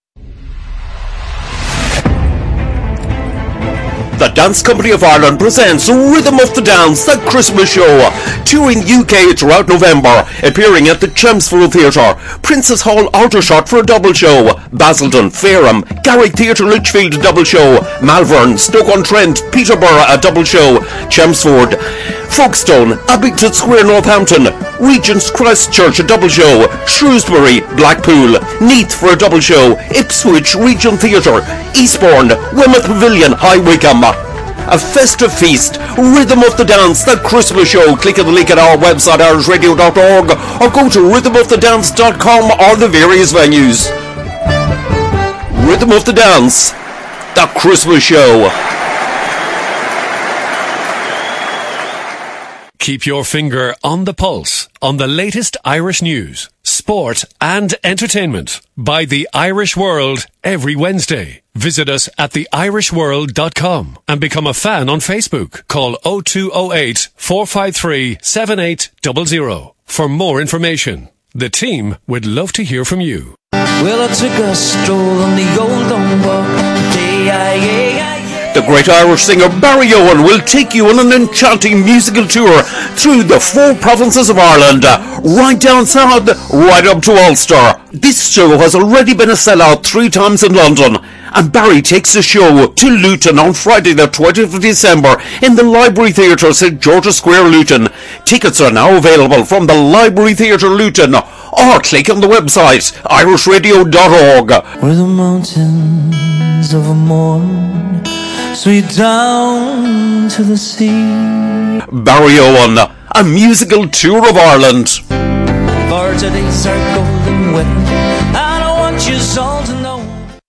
The Dance Company of Ireland presents Rhythm of the Dance, the Christmas show. Touring UK throughout November, appearing at the Chelmsford Theatre, Princess Hall Aldershot for a double show, Basildon, Fareham, Garrick Theatre Lichfield a double show, Malvern, Stoke-on-Trent, Peterborough a double show, Chelmsford, Folkestone, Abington Square, Northampton, Regent's Christchurch a double show, Shrewsbury, Blackpool, Neath for a double show, Ipswich Regent Theatre, Eastbourne, Weymouth Pavilion, High Wycombe. A festive feast, Rhythm of the Dance, the Christmas show. Click on the link at our website irishradio.org or go to rhythmofthedance.com or the various venues. Rhythm of the Dance, the Christmas show. Keep your finger on the pulse on the latest Irish news, sport and entertainment by The Irish World every Wednesday. Visit us at theirishworld.com and become a fan on Facebook. Call 0208 453 7800 for more information. The team would love to hear from you. Well, I took a stroll on the old Dunbar today. The great Irish singer Barry Owen will take you on an enchanting musical tour through the 4 provinces of Ireland, right down south, right up to Ulster. This show has already been a sellout 3 times in London, And Barry takes the show to Luton on Friday the 20th of December in the Library Theatre, St George's Square, Luton. Tickets are now available from the Library Theatre, Luton, or click on the website irishradio.org. Where the mountains of a morn sweep down to the sea. Barry Owen, a musical tour of Ireland. For today's our golden wedding, I don't want you all to know.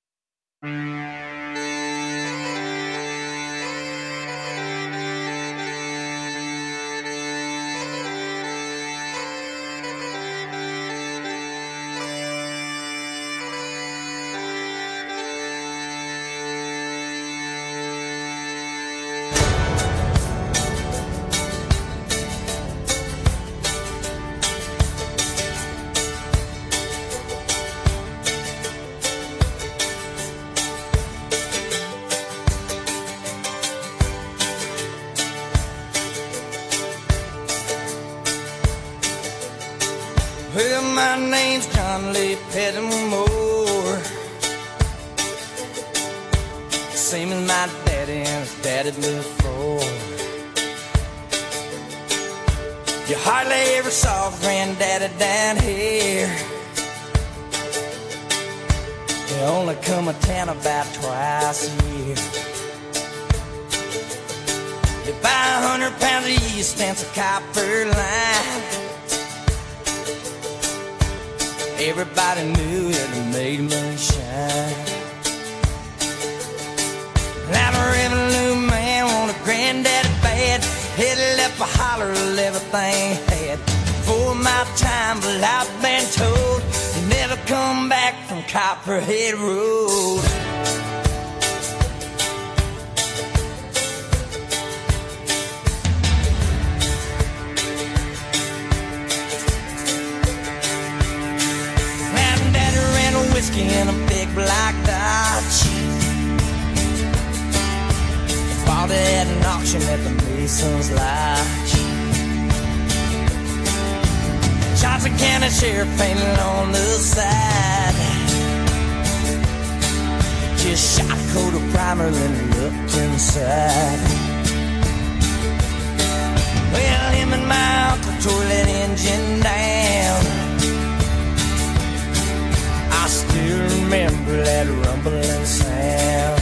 Well, my name's John Lee Pettimore, same as my daddy and his daddy before. You hardly ever saw Granddaddy down here. They only come to town about twice a year. You buy 100 pounds of yeast and some copper line. Everybody knew that it made moonshine. I'm a revenue man, want a granddaddy bad. Headed up a holler of everything had. For my time, but I've been told you never come back from Copperhead Road. Whiskey in a big black Dodge. Bought it at an auction at the Mason's Lodge. Johnson County Sheriff painted on the side. Just shot a coat of primer then looked inside. Well, him and my uncle tore that engine down. I still remember that rumbling sound.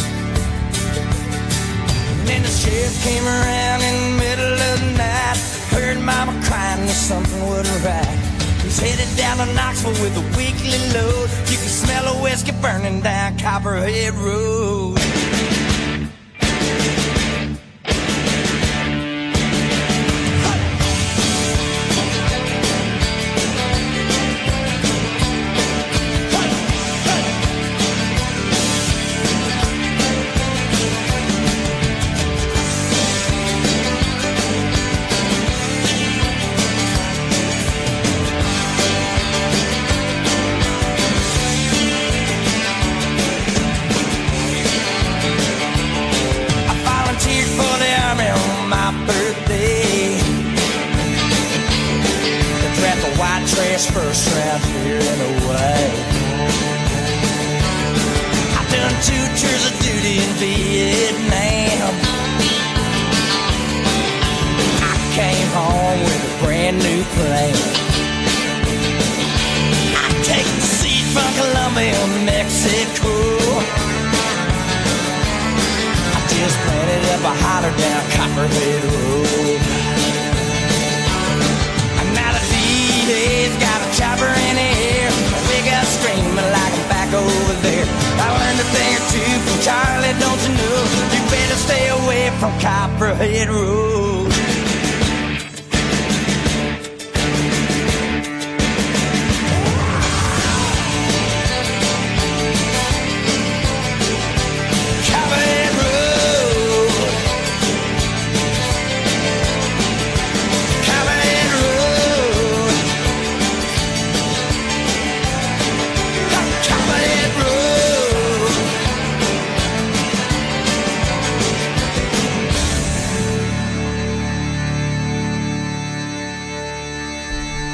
And then the sheriff came around in the middle of the night. Heard mama crying that something wasn't right. He's headed down to Knoxville with a weekly load. You can smell a whiskey burning down Copperhead Road. First round here in a way. I've done 2 tours of duty in Vietnam. I came home with a brand new plane. I take the seat from Colombia to Mexico. I just planted up a holler down Copperhead Road. He's got a chopper in the air, a big up screaming like I'm back over there. I learned a thing or two from Charlie, don't you know? You better stay away from Copperhead Road.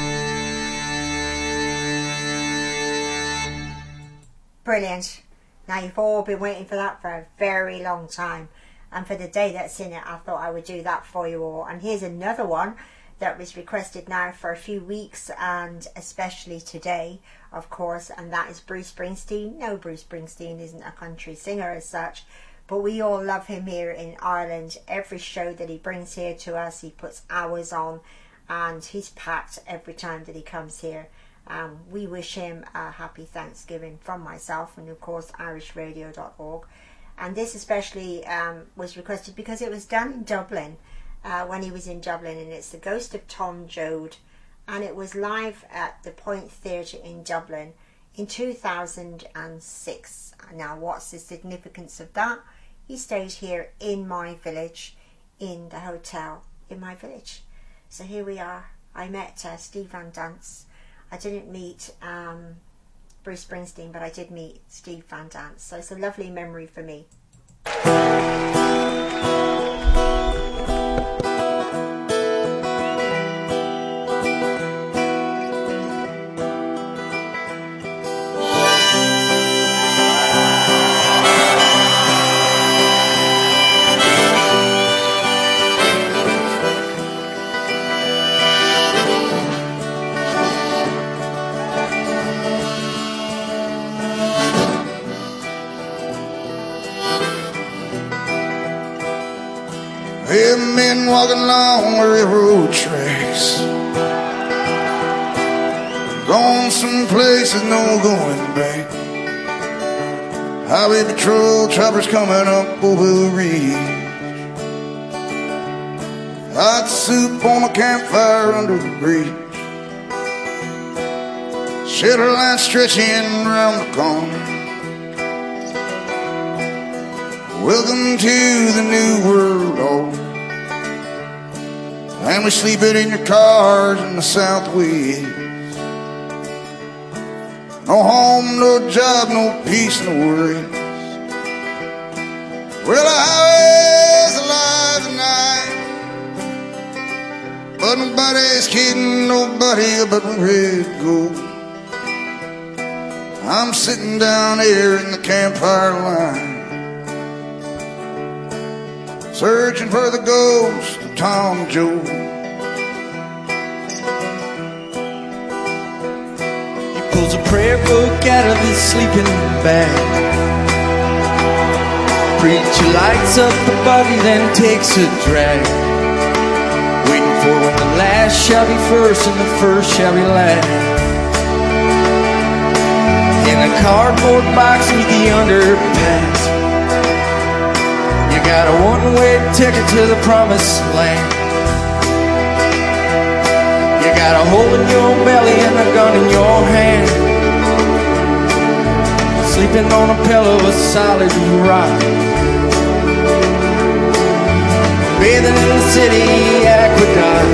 Brilliant. Now, you've all been waiting for that for a very long time. And for the day that's in it, I thought I would do that for you all. And here's another one that was requested now for a few weeks, and especially today, of course, and that is Bruce Springsteen. No, Bruce Springsteen isn't a country singer as such, but we all love him here in Ireland. Every show that he brings here to us, he puts hours on, and he's packed every time that he comes here. We wish him a happy Thanksgiving from myself and, of course, irishradio.org. And this especially was requested because it was done in Dublin, when he was in Dublin, and it's The Ghost of Tom Joad, and it was live at the Point Theatre in Dublin in 2006. Now, what's the significance of that? He stayed here in my village, in the hotel in my village. So here we are. I met Steve Van Dance. I didn't meet Bruce Springsteen, but I did meet Steve Van Dance. So it's a lovely memory for me. Hey, men walking along the railroad tracks, gone some places, no going back. Highway patrol choppers coming up over the ridge. Hot soup on a campfire under the bridge. Shelter line stretching round the corner. Welcome to the new world order. Family sleeping in your cars in the southwest. No home, no job, no peace, no worries. Well, the highway's alive tonight, but nobody's kidding nobody about where to go. I'm sitting down here in the campfire line, searching for the ghost of Tom Joad. He pulls a prayer book out of his sleeping bag. Preacher lights up the body, then takes a drag, waiting for when the last shall be first and the first shall be last. In a cardboard box beneath the underpass, you got a one-way ticket to the promised land. You got a hole in your belly and a gun in your hand, sleeping on a pillow of solid rock, bathing in the city aqueduct.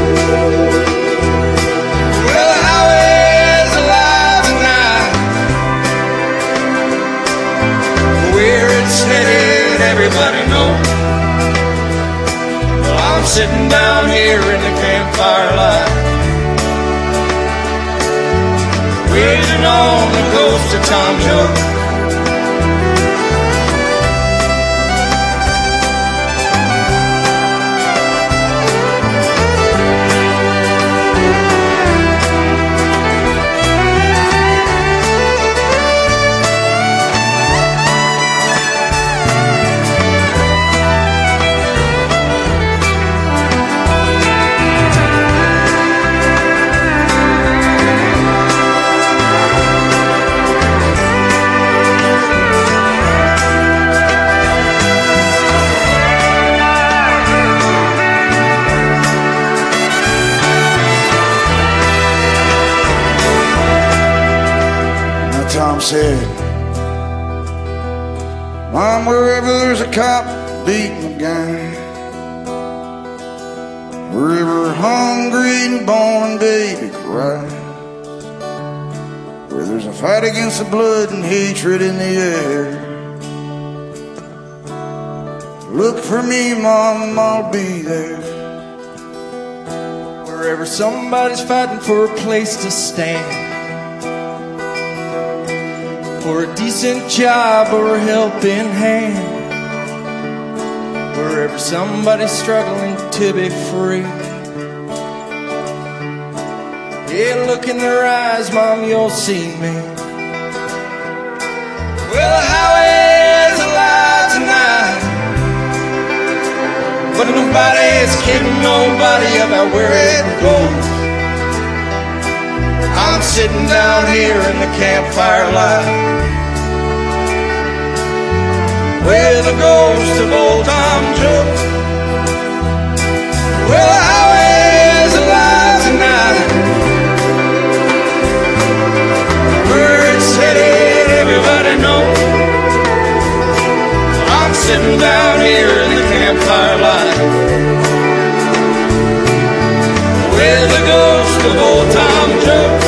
Well, the highway's alive tonight, where it's headed everybody knows. Well, I'm sitting down here in the campfire light, waiting on the ghost of Tom Joad. Tom said, Mom, wherever there's a cop beating a guy, wherever hungry and born baby cries, where there's a fight against the blood and hatred in the air, look for me, Mom, I'll be there. Wherever somebody's fighting for a place to stand, for a decent job or a helping hand, wherever somebody's struggling to be free. Yeah, look in their eyes, Mom, you'll see me. Well, the highway is alive tonight, but nobody's kidding nobody about where it goes. I'm sitting down here in the campfire light with the ghost of old Tom Jones. Well, the highway is alive tonight, where it's headed everybody knows. I'm sitting down here in the campfire light with the ghost of old Tom Jones.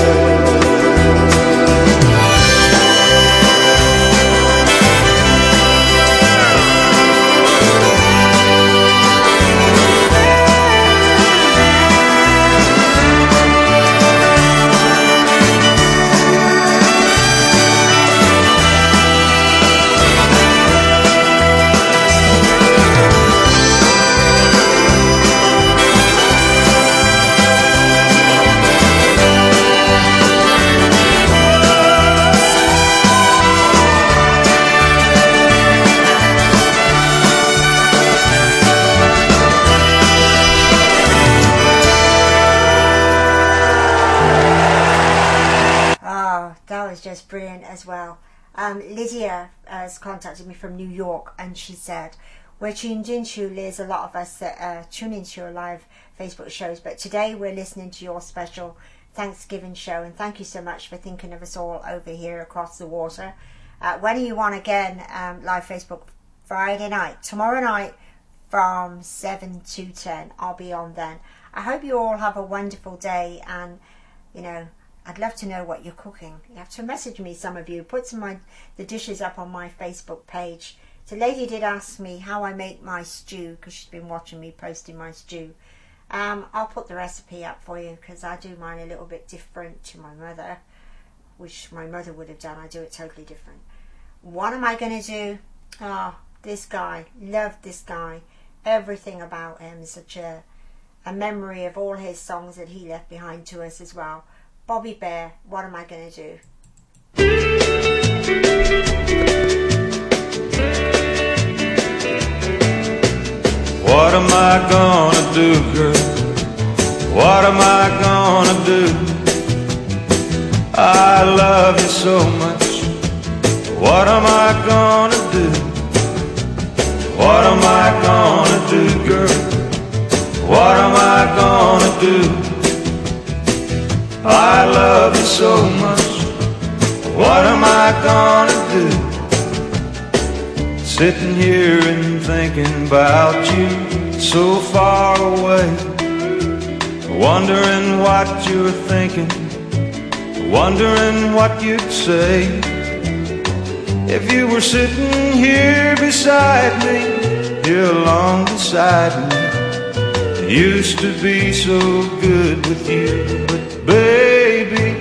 Just brilliant as well. Lydia has contacted me from New York, and she said, we're tuned into, Liz, a lot of us that tune into your live Facebook shows, but today we're listening to your special Thanksgiving show, and thank you so much for thinking of us all over here across the water. When are you on again? Live Facebook Friday night, tomorrow night from 7 to 10. I'll be on then. I hope you all have a wonderful day, and you know, I'd love to know what you're cooking. You have to message me, some of you. Put the dishes up on my Facebook page. The lady did ask me how I make my stew, because she's been watching me posting my stew. I'll put the recipe up for you, because I do mine a little bit different to my mother, which my mother would have done. I do it totally different. What am I going to do? Oh, this guy. Love this guy. Everything about him. Such a memory of all his songs that he left behind to us as well. Bobby Bear, what am I going to do? What am I gonna do, girl? What am I gonna do? I love you so much. What am I gonna do? What am I gonna do, girl? What am I gonna do? I love you so much. What am I gonna do? Sitting here and thinking about you so far away, wondering what you're thinking, wondering what you'd say if you were sitting here beside me, here along beside me. It used to be so good with you, but baby,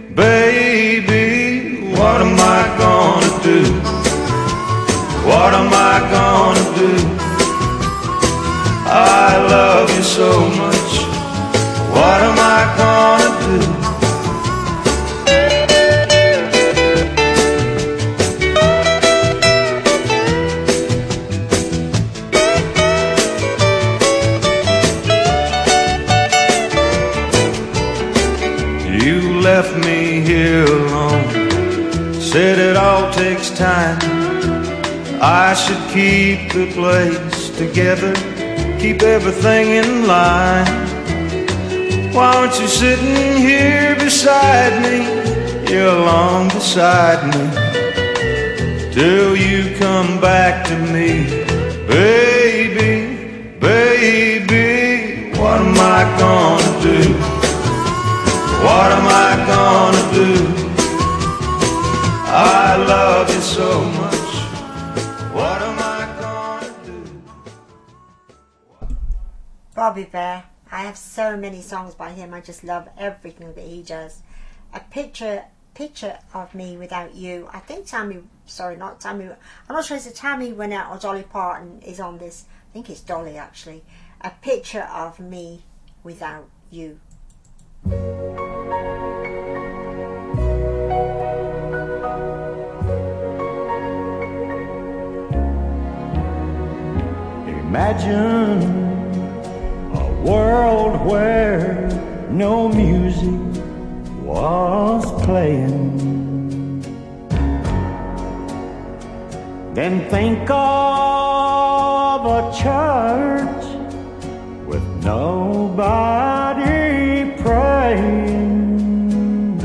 baby, what am I gonna do? What am I gonna do? I love you so much. What am I gonna do? You left me here alone, said it all takes time. I should keep the place together, keep everything in line. Why aren't you sitting here beside me, here along beside me, till you come back to me? Baby, baby, what am I gonna do? What am I gonna do? I love you so much. What am I gonna do? Bobby Bear. I have so many songs by him. I just love everything that he does. A picture Picture of Me Without You. I think Tammy, sorry, not Tammy, I'm not sure if it's Tammy Wynette or Dolly Parton is on this. I think it's Dolly actually. A Picture of Me Without You. Imagine a world where no music was playing. Then think of a church with nobody praying.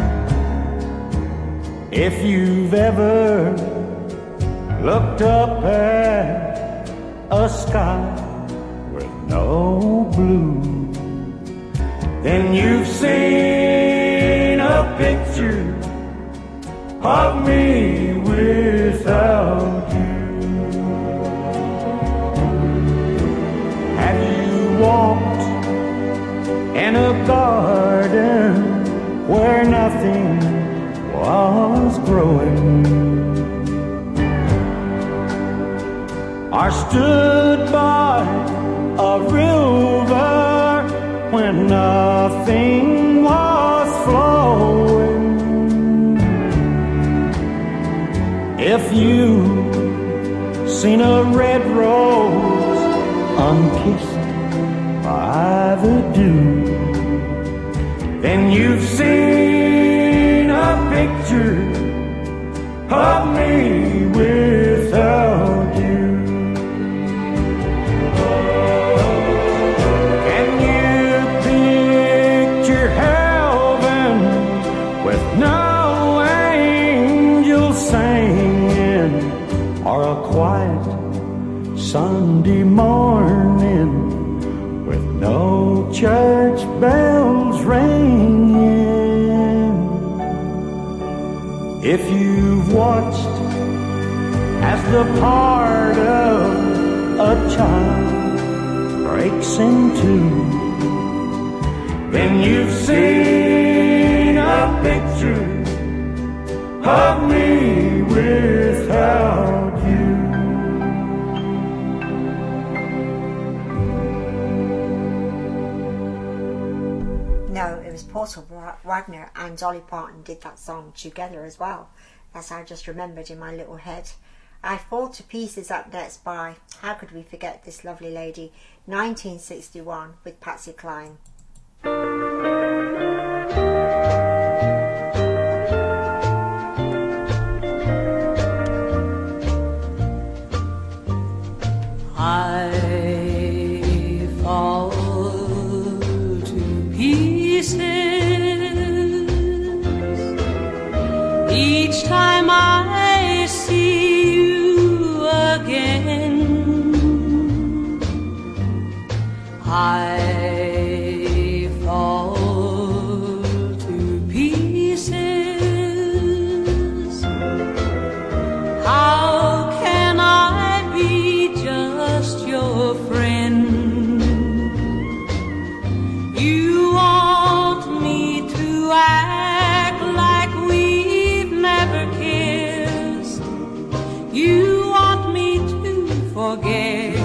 If you've ever looked up at a sky with no blue, then you've seen a picture of me without you. Have you walked in a garden where nothing was growing? Or stood by a river when nothing was flowing? If you've seen a red rose unkissed by the dew, then you've seen a picture of me without you. Quiet Sunday morning with no church bells ringing. If you've watched as the part of a child breaks in two, then you've seen a picture of me without you. No, it was Porter Wagner and Dolly Parton did that song together as well. That's how I just remembered in my little head. I Fall to Pieces up next by, how could we forget this lovely lady, 1961 with Patsy Cline. I fall to pieces each time I see you again. I fall to pieces. How can I be just your friend? You want me to act like we've never kissed. You want me to forget,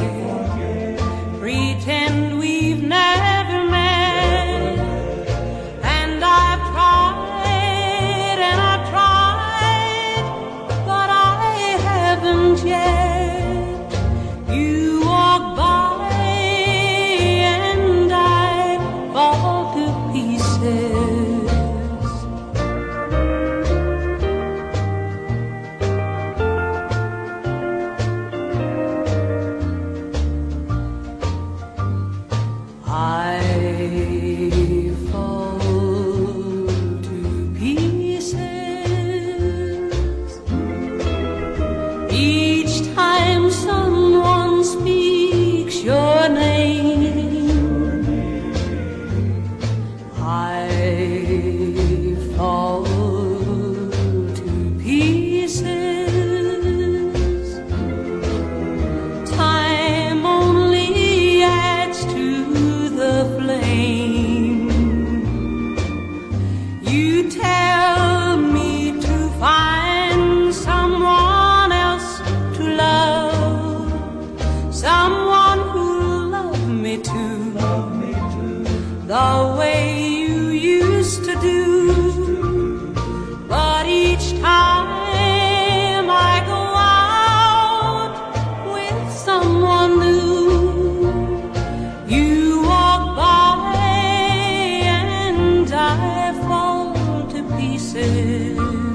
pretend we've never met. And I've tried and I've tried, but I haven't yet. You walk by and I fall to pieces. the way you used to do. But each time I go out with someone new, you walk by and I fall to pieces.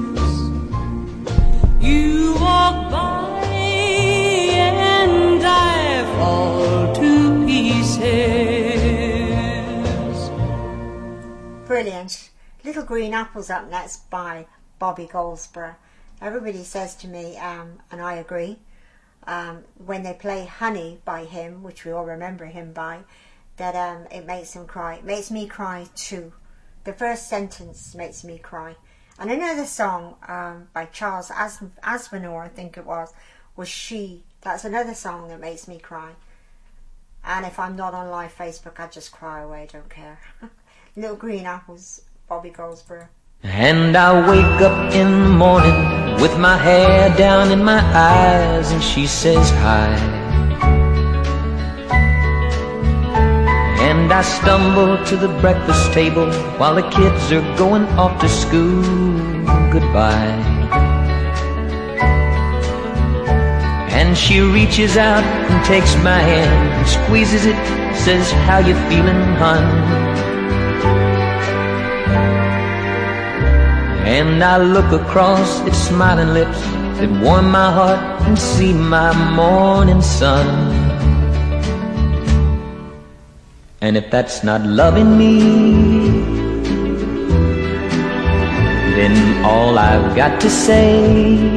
You walk by and I fall to pieces. Brilliant. Little Green Apples up next by Bobby Goldsboro. Everybody says to me, and I agree, when they play Honey by him, which we all remember him by, that it makes them cry. It makes me cry too. The first sentence makes me cry. And another song by Charles Aznavour, I think it was She. That's another song that makes me cry. And if I'm not on live Facebook, I just cry away, I don't care. Little Green Apples, Bobby Goldsboro. And I wake up in the morning with my hair down in my eyes, and she says hi. And I stumble to the breakfast table while the kids are going off to school. Goodbye. And she reaches out and takes my hand and squeezes it, says, how you feeling, hon? And I look across at smiling lips that warm my heart and see my morning sun. And if that's not loving me, then all I've got to say,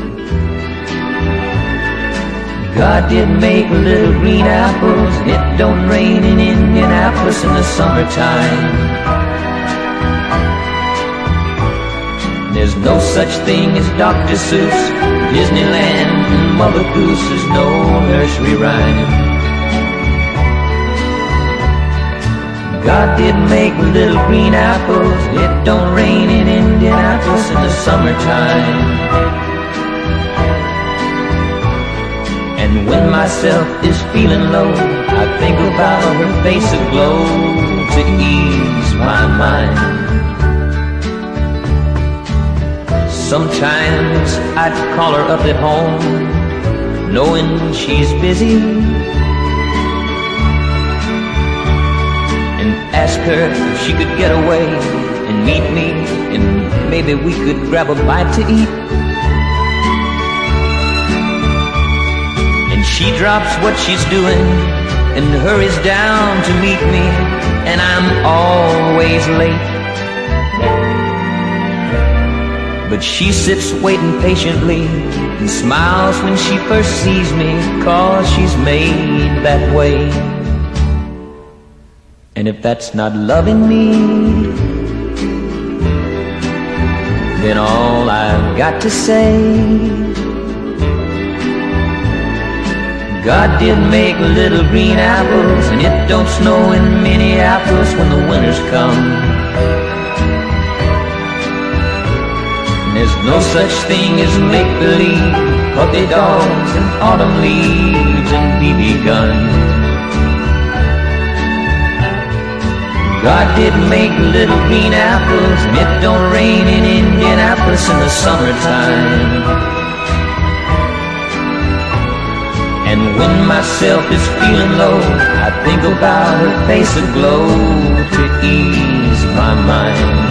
God did make little green apples, and it don't rain in Indianapolis in the summertime. There's no such thing as Dr. Seuss, Disneyland, and Mother Goose. There's no nursery rhyme. God did make little green apples, and it don't rain in Indianapolis in the summertime. And when myself is feeling low, I think about her face aglow to ease my mind. Sometimes I'd call her up at home, knowing she's busy, and ask her if she could get away and meet me, and maybe we could grab a bite to eat. And she drops what she's doing and hurries down to meet me, and I'm always late. But she sits waiting patiently and smiles when she first sees me, 'cause she's made that way. And if that's not loving me, then all I've got to say, God did make little green apples, and it don't snow in Minneapolis when the winters come. There's no such thing as make-believe, puppy dogs and autumn leaves and BB guns. God did make little green apples, and it don't rain in Indianapolis in the summertime. And when myself is feeling low, I think about her face aglow to ease my mind.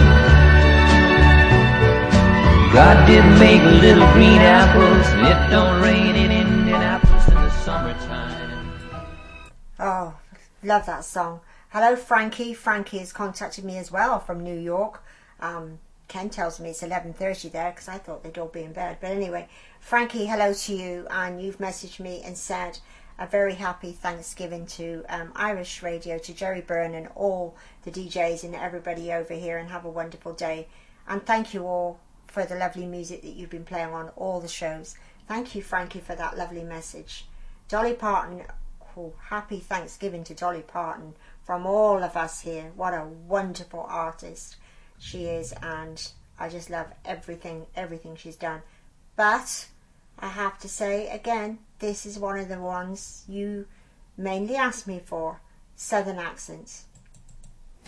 God did make little green apples, and it don't rain in Indianapolis in the summertime. Oh, love that song. Hello, Frankie. Frankie has contacted me as well from New York. Ken tells me it's 11:30 there, because I thought they'd all be in bed. But anyway, Frankie, hello to you, and you've messaged me and said a very happy Thanksgiving to Irish Radio, to Jerry Byrne and all the DJs and everybody over here, and have a wonderful day. And thank you all for the lovely music that you've been playing on all the shows. Thank you, Frankie, for that lovely message. Dolly Parton, oh, happy Thanksgiving to Dolly Parton from all of us here. What a wonderful artist she is, and I just love everything she's done. But I have to say again, this is one of the ones you mainly asked me for, Southern accents.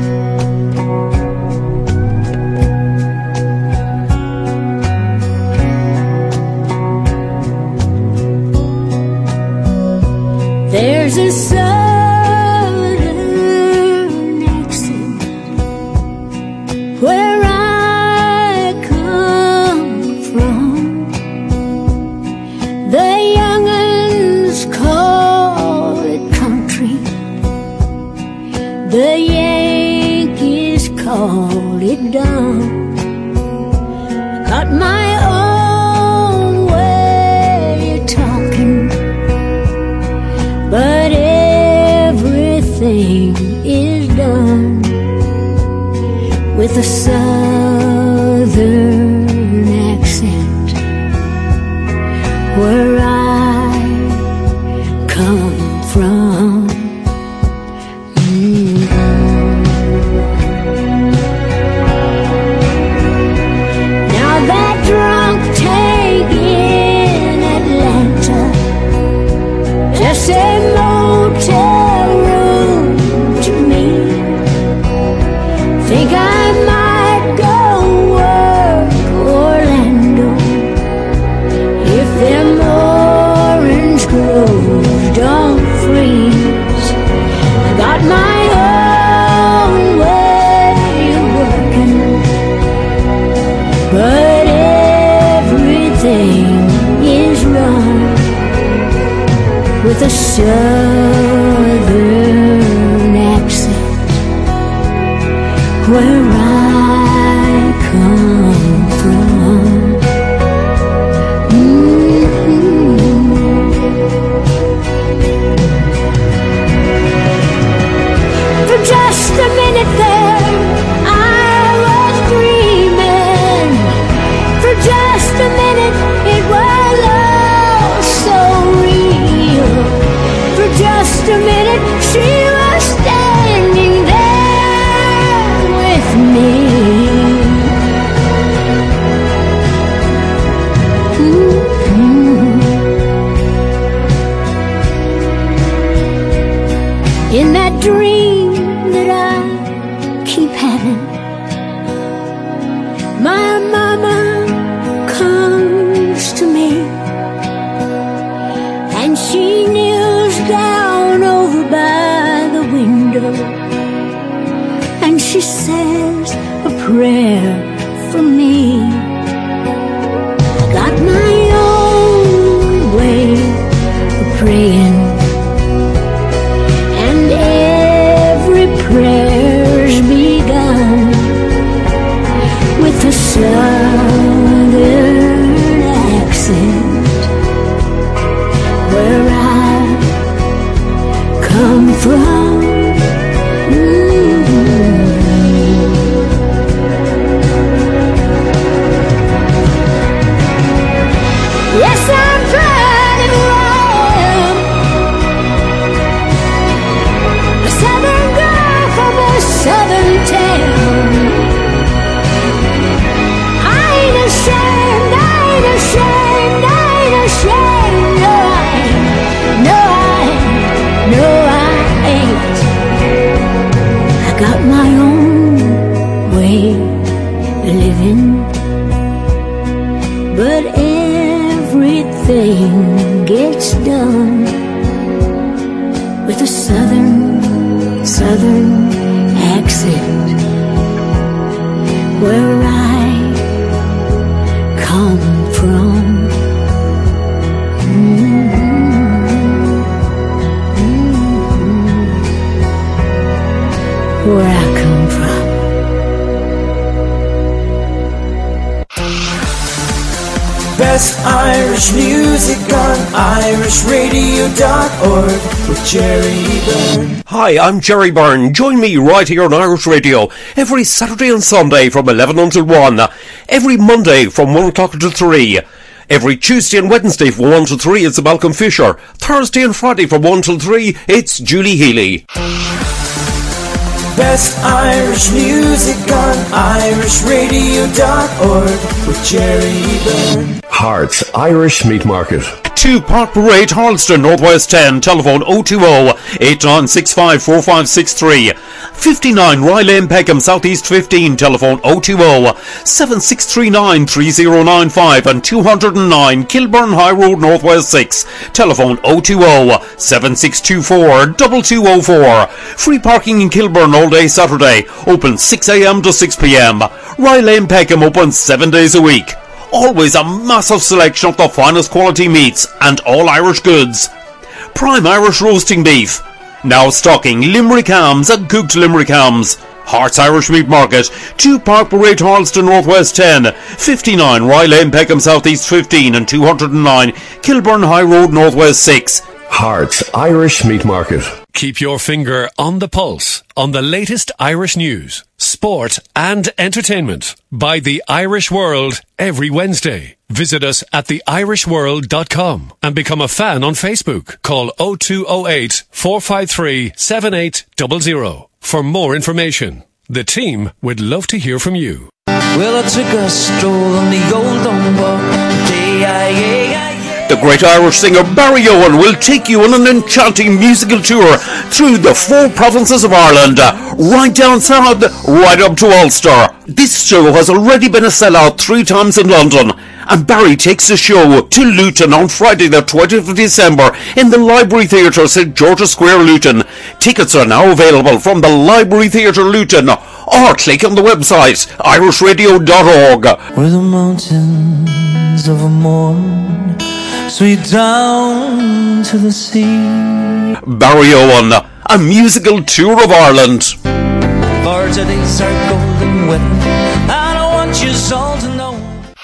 There's a southern accent where I come from. The young'uns call it country, the Yankees call it dumb. Got my own way of talking, but everything is done with a southern accent where I come from. Now that drunk tank in Atlanta, just a motel room to me. Think I might go work Orlando if them orange groves don't freeze. I got my own way of working, but everything is wrong with a southern accent where I come from. For just a minute there, I was dreaming. For just a minute, it was all so real. For just a minute, she was standing there with me. In that dream that I keep having, my mama comes to me, and she kneels down over by the window, and she says a prayer for me. I got my own way of praying, and every prayer's begun with a southern accent where I come from. Yes, I'm driving around a southern girl from a southern town. I ain't ashamed, I ain't ashamed, I ain't ashamed. No, I ain't, no, I ain't, no, I ain't. I got my own way of living, but everything gets done with a southern accent where I come from. Where I come from. Best Irish music on irishradio.org with Jerry Byrne. Hi, I'm Jerry Byrne. Join me right here on Irish Radio every Saturday and Sunday from 11 until 1. Every Monday from 1 o'clock until 3. Every Tuesday and Wednesday from 1 till 3 it's Malcolm Fisher. Thursday and Friday from 1 till 3 it's Julie Healy. Best Irish music on irishradio.org with Jerry Byrne. Hearts Irish Meat Market. 2 Park Parade, Harleston, Northwest 10, telephone 020-8965-4563. 59 Rye Lane, Peckham, Southeast 15, telephone 020-7639-3095 and 209 Kilburn High Road, Northwest 6, telephone 020-7624-2204. Free parking in Kilburn all day Saturday, open 6 a.m. to 6 p.m. Rye Lane, Peckham, open 7 days a week. Always a massive selection of the finest quality meats and all Irish goods. Prime Irish roasting beef. Now stocking Limerick hams and cooked Limerick hams. Hearts Irish Meat Market, 2 Park Parade, Harleston, Northwest 10, 59 Rye Lane, Peckham, Southeast 15 and 209 Kilburn High Road, Northwest 6. Hearts Irish Meat Market. Keep your finger on the pulse on the latest Irish news, sport and entertainment by The Irish World every Wednesday. Visit us at theirishworld.com and become a fan on Facebook. Call 0208 453 7800 for more information. The team would love to hear from you. Well, I took a stroll on the old Dunbar today. The great Irish singer Barry Owen will take you on an enchanting musical tour through the 4 provinces of Ireland, right down south, right up to Ulster. This show has already been a sellout 3 times in London, and Barry takes the show to Luton on Friday the 20th of December in the Library Theatre, St George's Square, Luton. Tickets are now available from the Library Theatre, Luton, or click on the website irishradio.org. Where the mountains of a morn sweet down to the sea. Barry Owen, a musical tour of Ireland. For today's our golden wedding, and I want you all to know.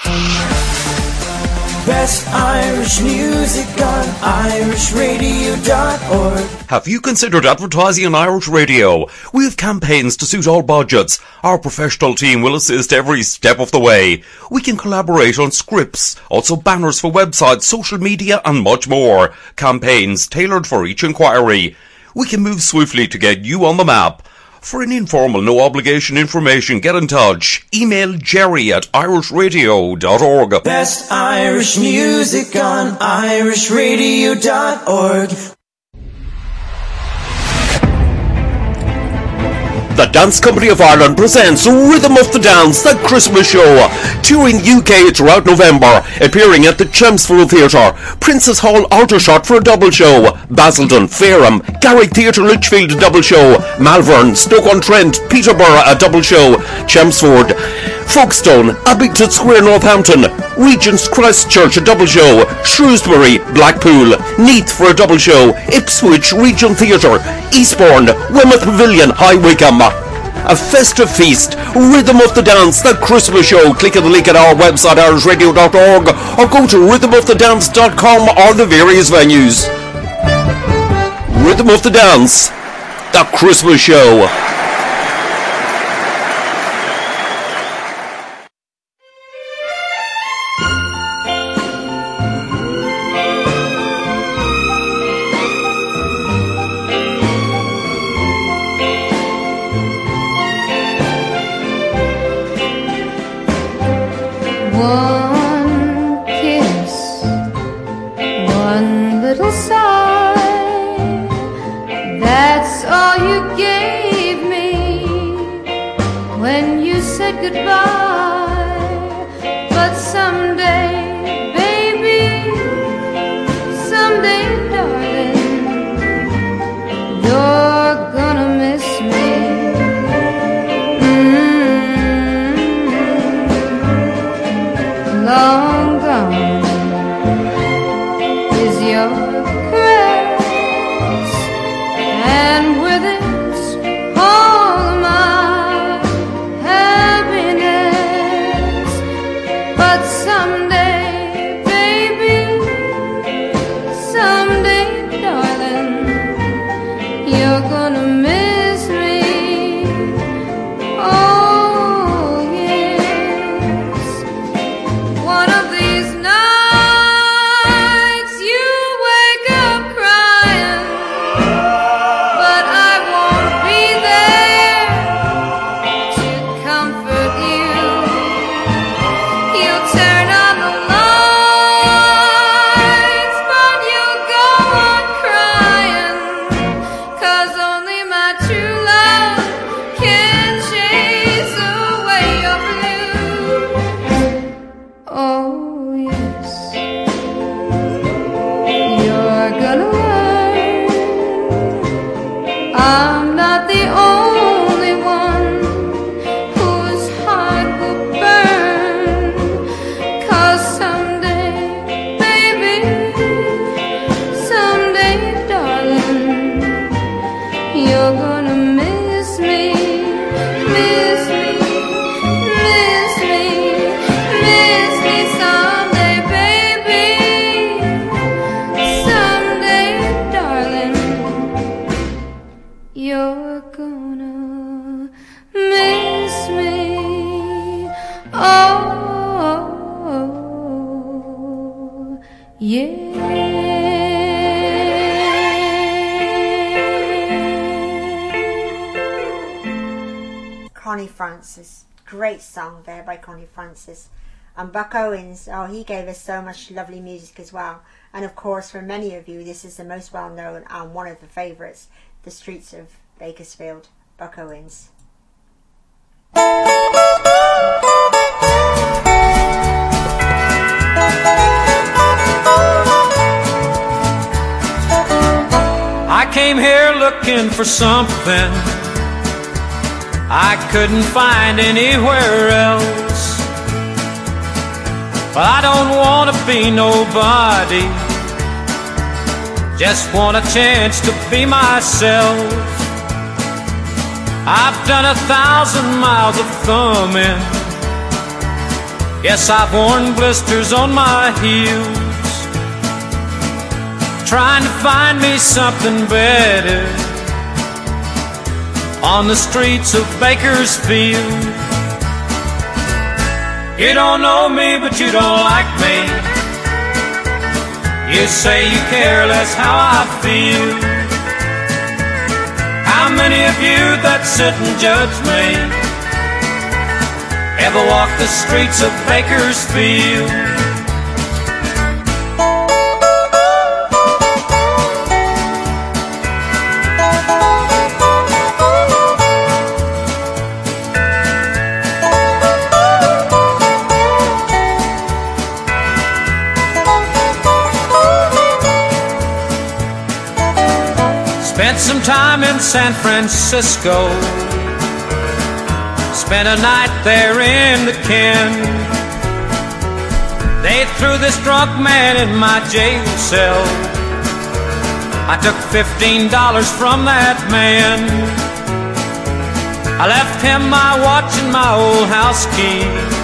Best Irish music on irishradio.org. Have you considered advertising on Irish Radio? We have campaigns to suit all budgets. Our professional team will assist every step of the way. We can collaborate on scripts, also banners for websites, social media and much more. Campaigns tailored for each inquiry. We can move swiftly to get you on the map. For an informal, no-obligation information, get in touch. Email Jerry at irishradio.org. Best Irish music on irishradio.org. The Dance Company of Ireland presents Rhythm of the Dance, the Christmas show, touring UK throughout November, appearing at the Chelmsford Theatre, Princess Hall Aldershot for a double show, Basildon, Fareham, Garrick Theatre Lichfield a double show, Malvern, Stoke-on-Trent, Peterborough a double show, Chelmsford, Folkestone, Abington Square, Northampton, Regent's Christchurch a double show, Shrewsbury, Blackpool, Neath for a double show, Ipswich Regent Theatre, Eastbourne, Weymouth Pavilion, High Wycombe. A festive feast, Rhythm of the Dance, the Christmas show. Click on the link at our website irishradio.org or go to rhythmofthedance.com or the various venues. Rhythm of the Dance, the Christmas show. One kiss, one little sigh, that's all you gave me when you said goodbye. But someday, baby, someday, darling, you're gonna miss me. Long gone is your caress, and with it all my happiness. But someday, baby, someday, darling, you're gonna miss me. Oh, yes. One of these nights you wake up crying, but I won't gonna learn I'm not the only one whose heart will burn. 'Cause someday, baby, someday, darling, you're gonna miss me, miss me, miss me, miss me someday, baby, someday, darling, you're gonna miss me. Oh, yeah. Connie Francis, great song there by Connie Francis. And Buck Owens, oh, he gave us so much lovely music as well. And of course, for many of you, this is the most well known and one of the favourites, The Streets of Bakersfield, Buck Owens. I came here looking for something I couldn't find anywhere else. But I don't want to be nobody, just want a chance to be myself. I've done 1,000 miles of thumbing, yes, I've worn blisters on my heels, trying to find me something better on the streets of Bakersfield. You don't know me, but you don't like me. You say you care less how I feel. How many of you that sit and judge me ever walk the streets of Bakersfield? Spent some time in San Francisco, spent a night there in the Ken. They threw this drunk man in my jail cell. I took $15 from that man. I left him my watch and my old house key.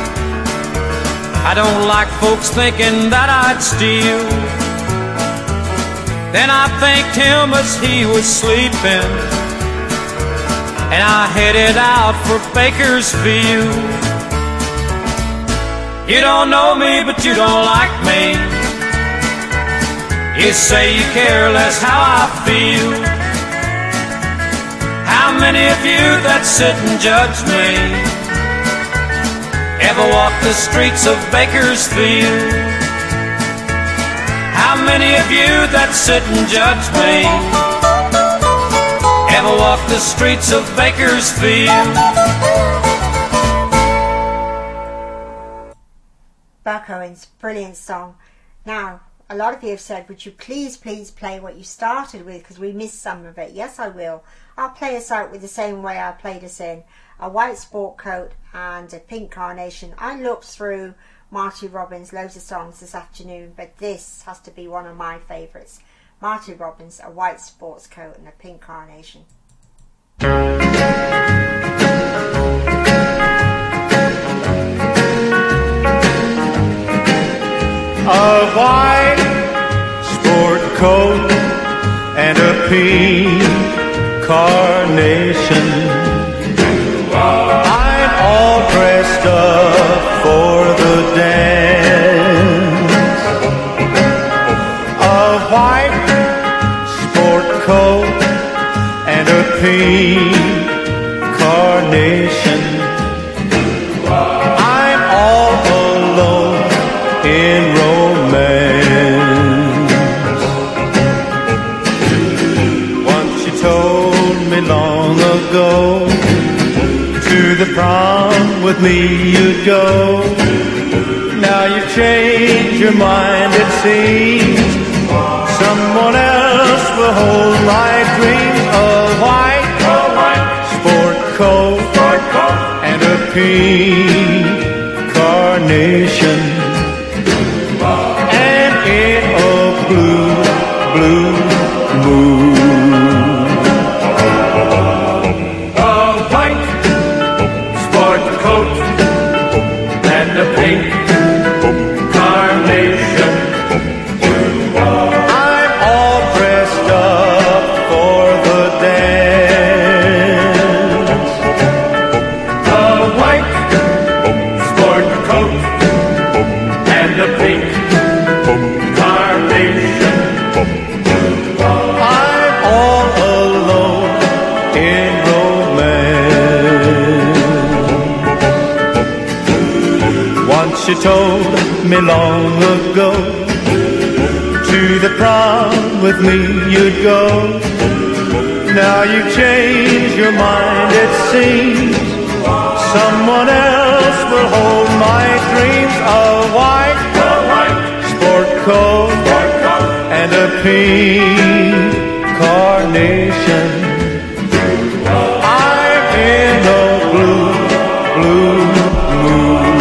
I don't like folks thinking that I'd steal. Then I thanked him as he was sleeping, and I headed out for Bakersfield. You don't know me, but you don't like me. You say you care less how I feel. How many of you that sit and judge me ever walk the streets of Bakersfield? How many of you that sit and judge me ever walk the streets of Bakersfield? Buck Owens, brilliant song. Now, a lot of you have said, would you please play what you started with, because we missed some of it. Yes, I will. I'll play us out with the same way I played us in. A white sport coat and a pink carnation. I looked through Marty Robbins' loads of songs this afternoon, but this has to be one of my favourites. Marty Robbins, A White Sports Coat and a Pink Carnation. A white sport coat and a pink carnation. I'm all dressed up for the dance. A white sport coat and a pink carnation. I'm all alone in romance. Once you told me long ago, to the prom with me you'd go. Now you've changed your mind, it seems. Someone else will hold my dreams of white sport coat and a pink carnation and in a blue moon. A white sport coat and a pink carnation. I'm all dressed up for the dance. A white sport coat and a pink carnation. I'm all alone in romance. Once you told me long ago, to the prom with me you'd go. Now you've changed your mind, it seems. Someone else will hold my dreams. A white sport coat and a pink carnation. I'm in a blue mood.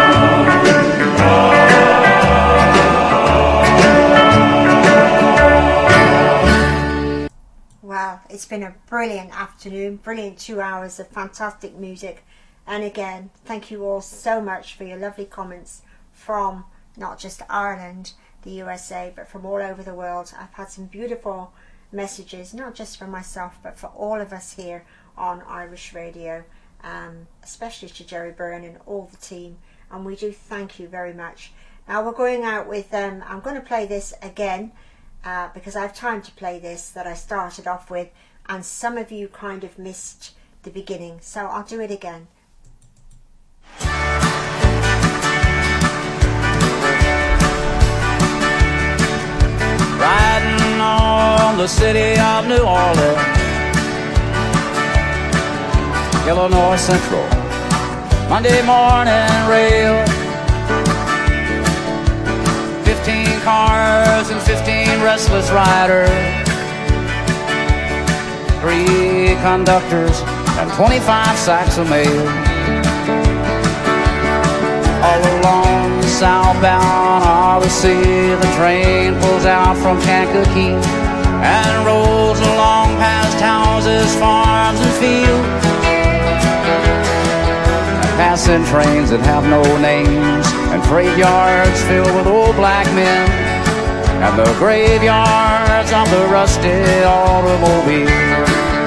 Well, it's been a brilliant afternoon, brilliant 2 hours of fantastic music. And again, thank you all so much for your lovely comments from not just Ireland, the USA, but from all over the world. I've had some beautiful messages, not just for myself, but for all of us here on Irish Radio, especially to Jerry Byrne and all the team. And we do thank you very much. Now we're going out with, I'm going to play this again, because I have time to play this that I started off with, and some of you kind of missed the beginning, so I'll do it again. Riding on the city of New Orleans, Illinois Central, Monday morning rail. 15 cars and 15 restless riders, 3 conductors and 25 sacks of mail. All along southbound Odyssey, the train pulls out from Kankakee and rolls along past houses, farms and fields, and passing trains that have no names, and freight yards filled with old black men, and the graveyards of the rusty automobile.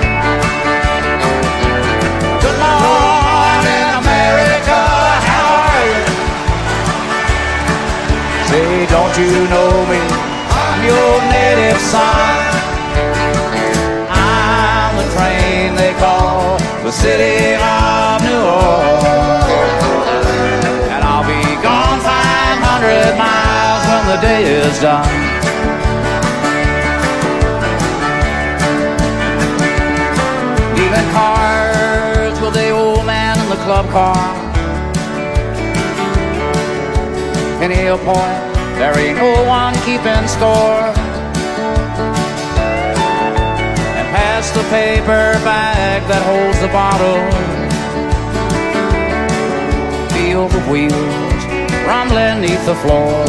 Good morning, America, how are you? Say, don't you know me? I'm your native son. I'm the train they call the city of New Orleans, and I'll be gone 500 miles when the day is done. Leaving cards with the old man in the club car. Penny Point, there ain't no one keeping score. And pass the paper bag that holds the bottle. Feel the wheels rumbling neath the floor.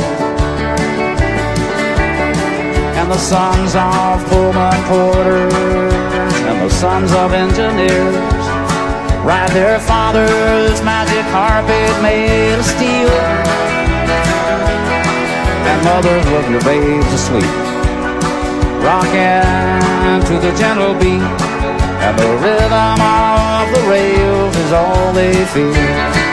And the sons of Pullman porters and the sons of engineers ride their father's magic carpet made of steel. And mothers with their babes asleep, rocking to the gentle beat, and the rhythm of the rails is all they feel.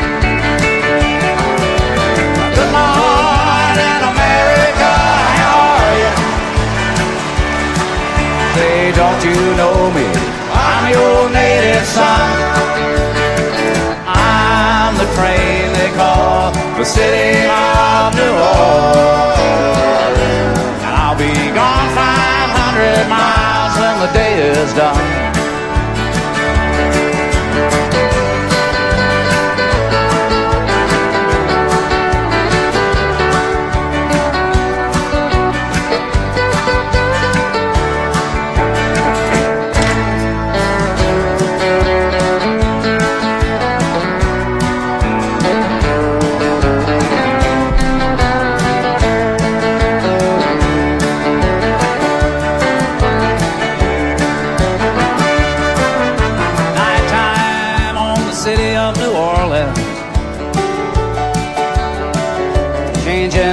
Good morning, America, how are you? Say, don't you know me? I'm your native son. I'm the train they call the city of New Orleans, and I'll be gone 500 miles when the day is done.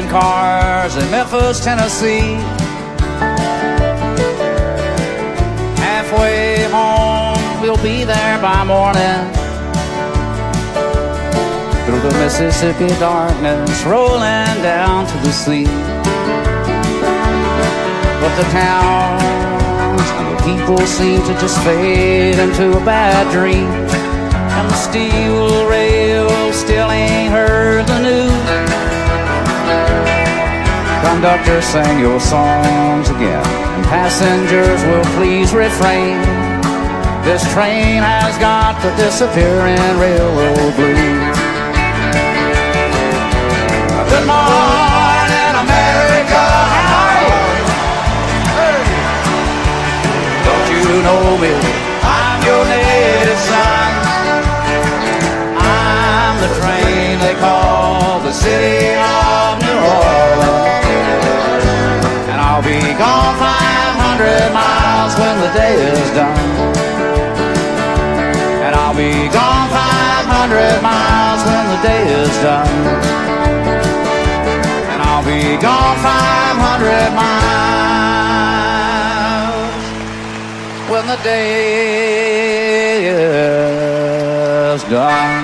cars in Memphis, Tennessee. Halfway home, we'll be there by morning. Through the Mississippi darkness, rolling down to the sea. But the towns and the people seem to just fade into a bad dream. And the steel rail still ain't heard the news. Conductor, sing your songs again, and passengers will please refrain. This train has got to disappear in railroad blues. Good morning, America. Hey. Don't you know me? I'm your native son. I'm the train they call the city of New Orleans. And I'll be gone 500 miles when the day is done. And I'll be gone 500 miles when the day is done. And I'll be gone 500 miles when the day is done.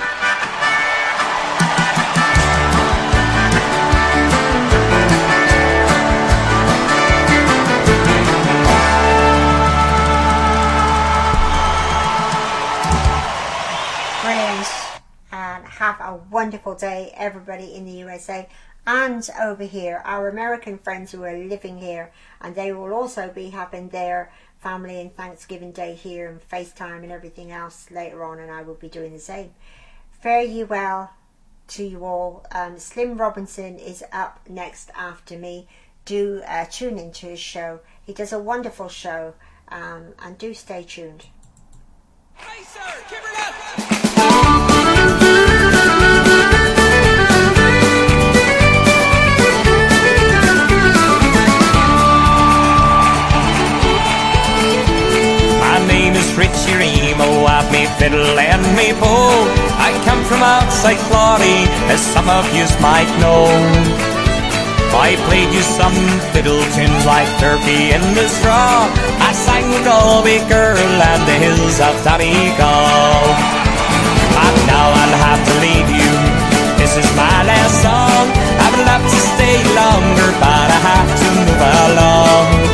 Have a wonderful day, everybody in the USA and over here, our American friends who are living here, and they will also be having their family and Thanksgiving Day here and FaceTime and everything else later on, and I will be doing the same. Fare you well to you all. Slim Robinson is up next after me. Do tune into his show. He does a wonderful show, and do stay tuned. Hey sir, give it up! Richie Remo, I've me fiddle and me bow. I come from outside Clary, as some of yous might know. I played you some fiddle tunes like Turkey in the Straw. I sang with Galway Girl and the hills of Donegal. And now I'll have to leave you, this is my last song. I would love to stay longer, but I have to move along.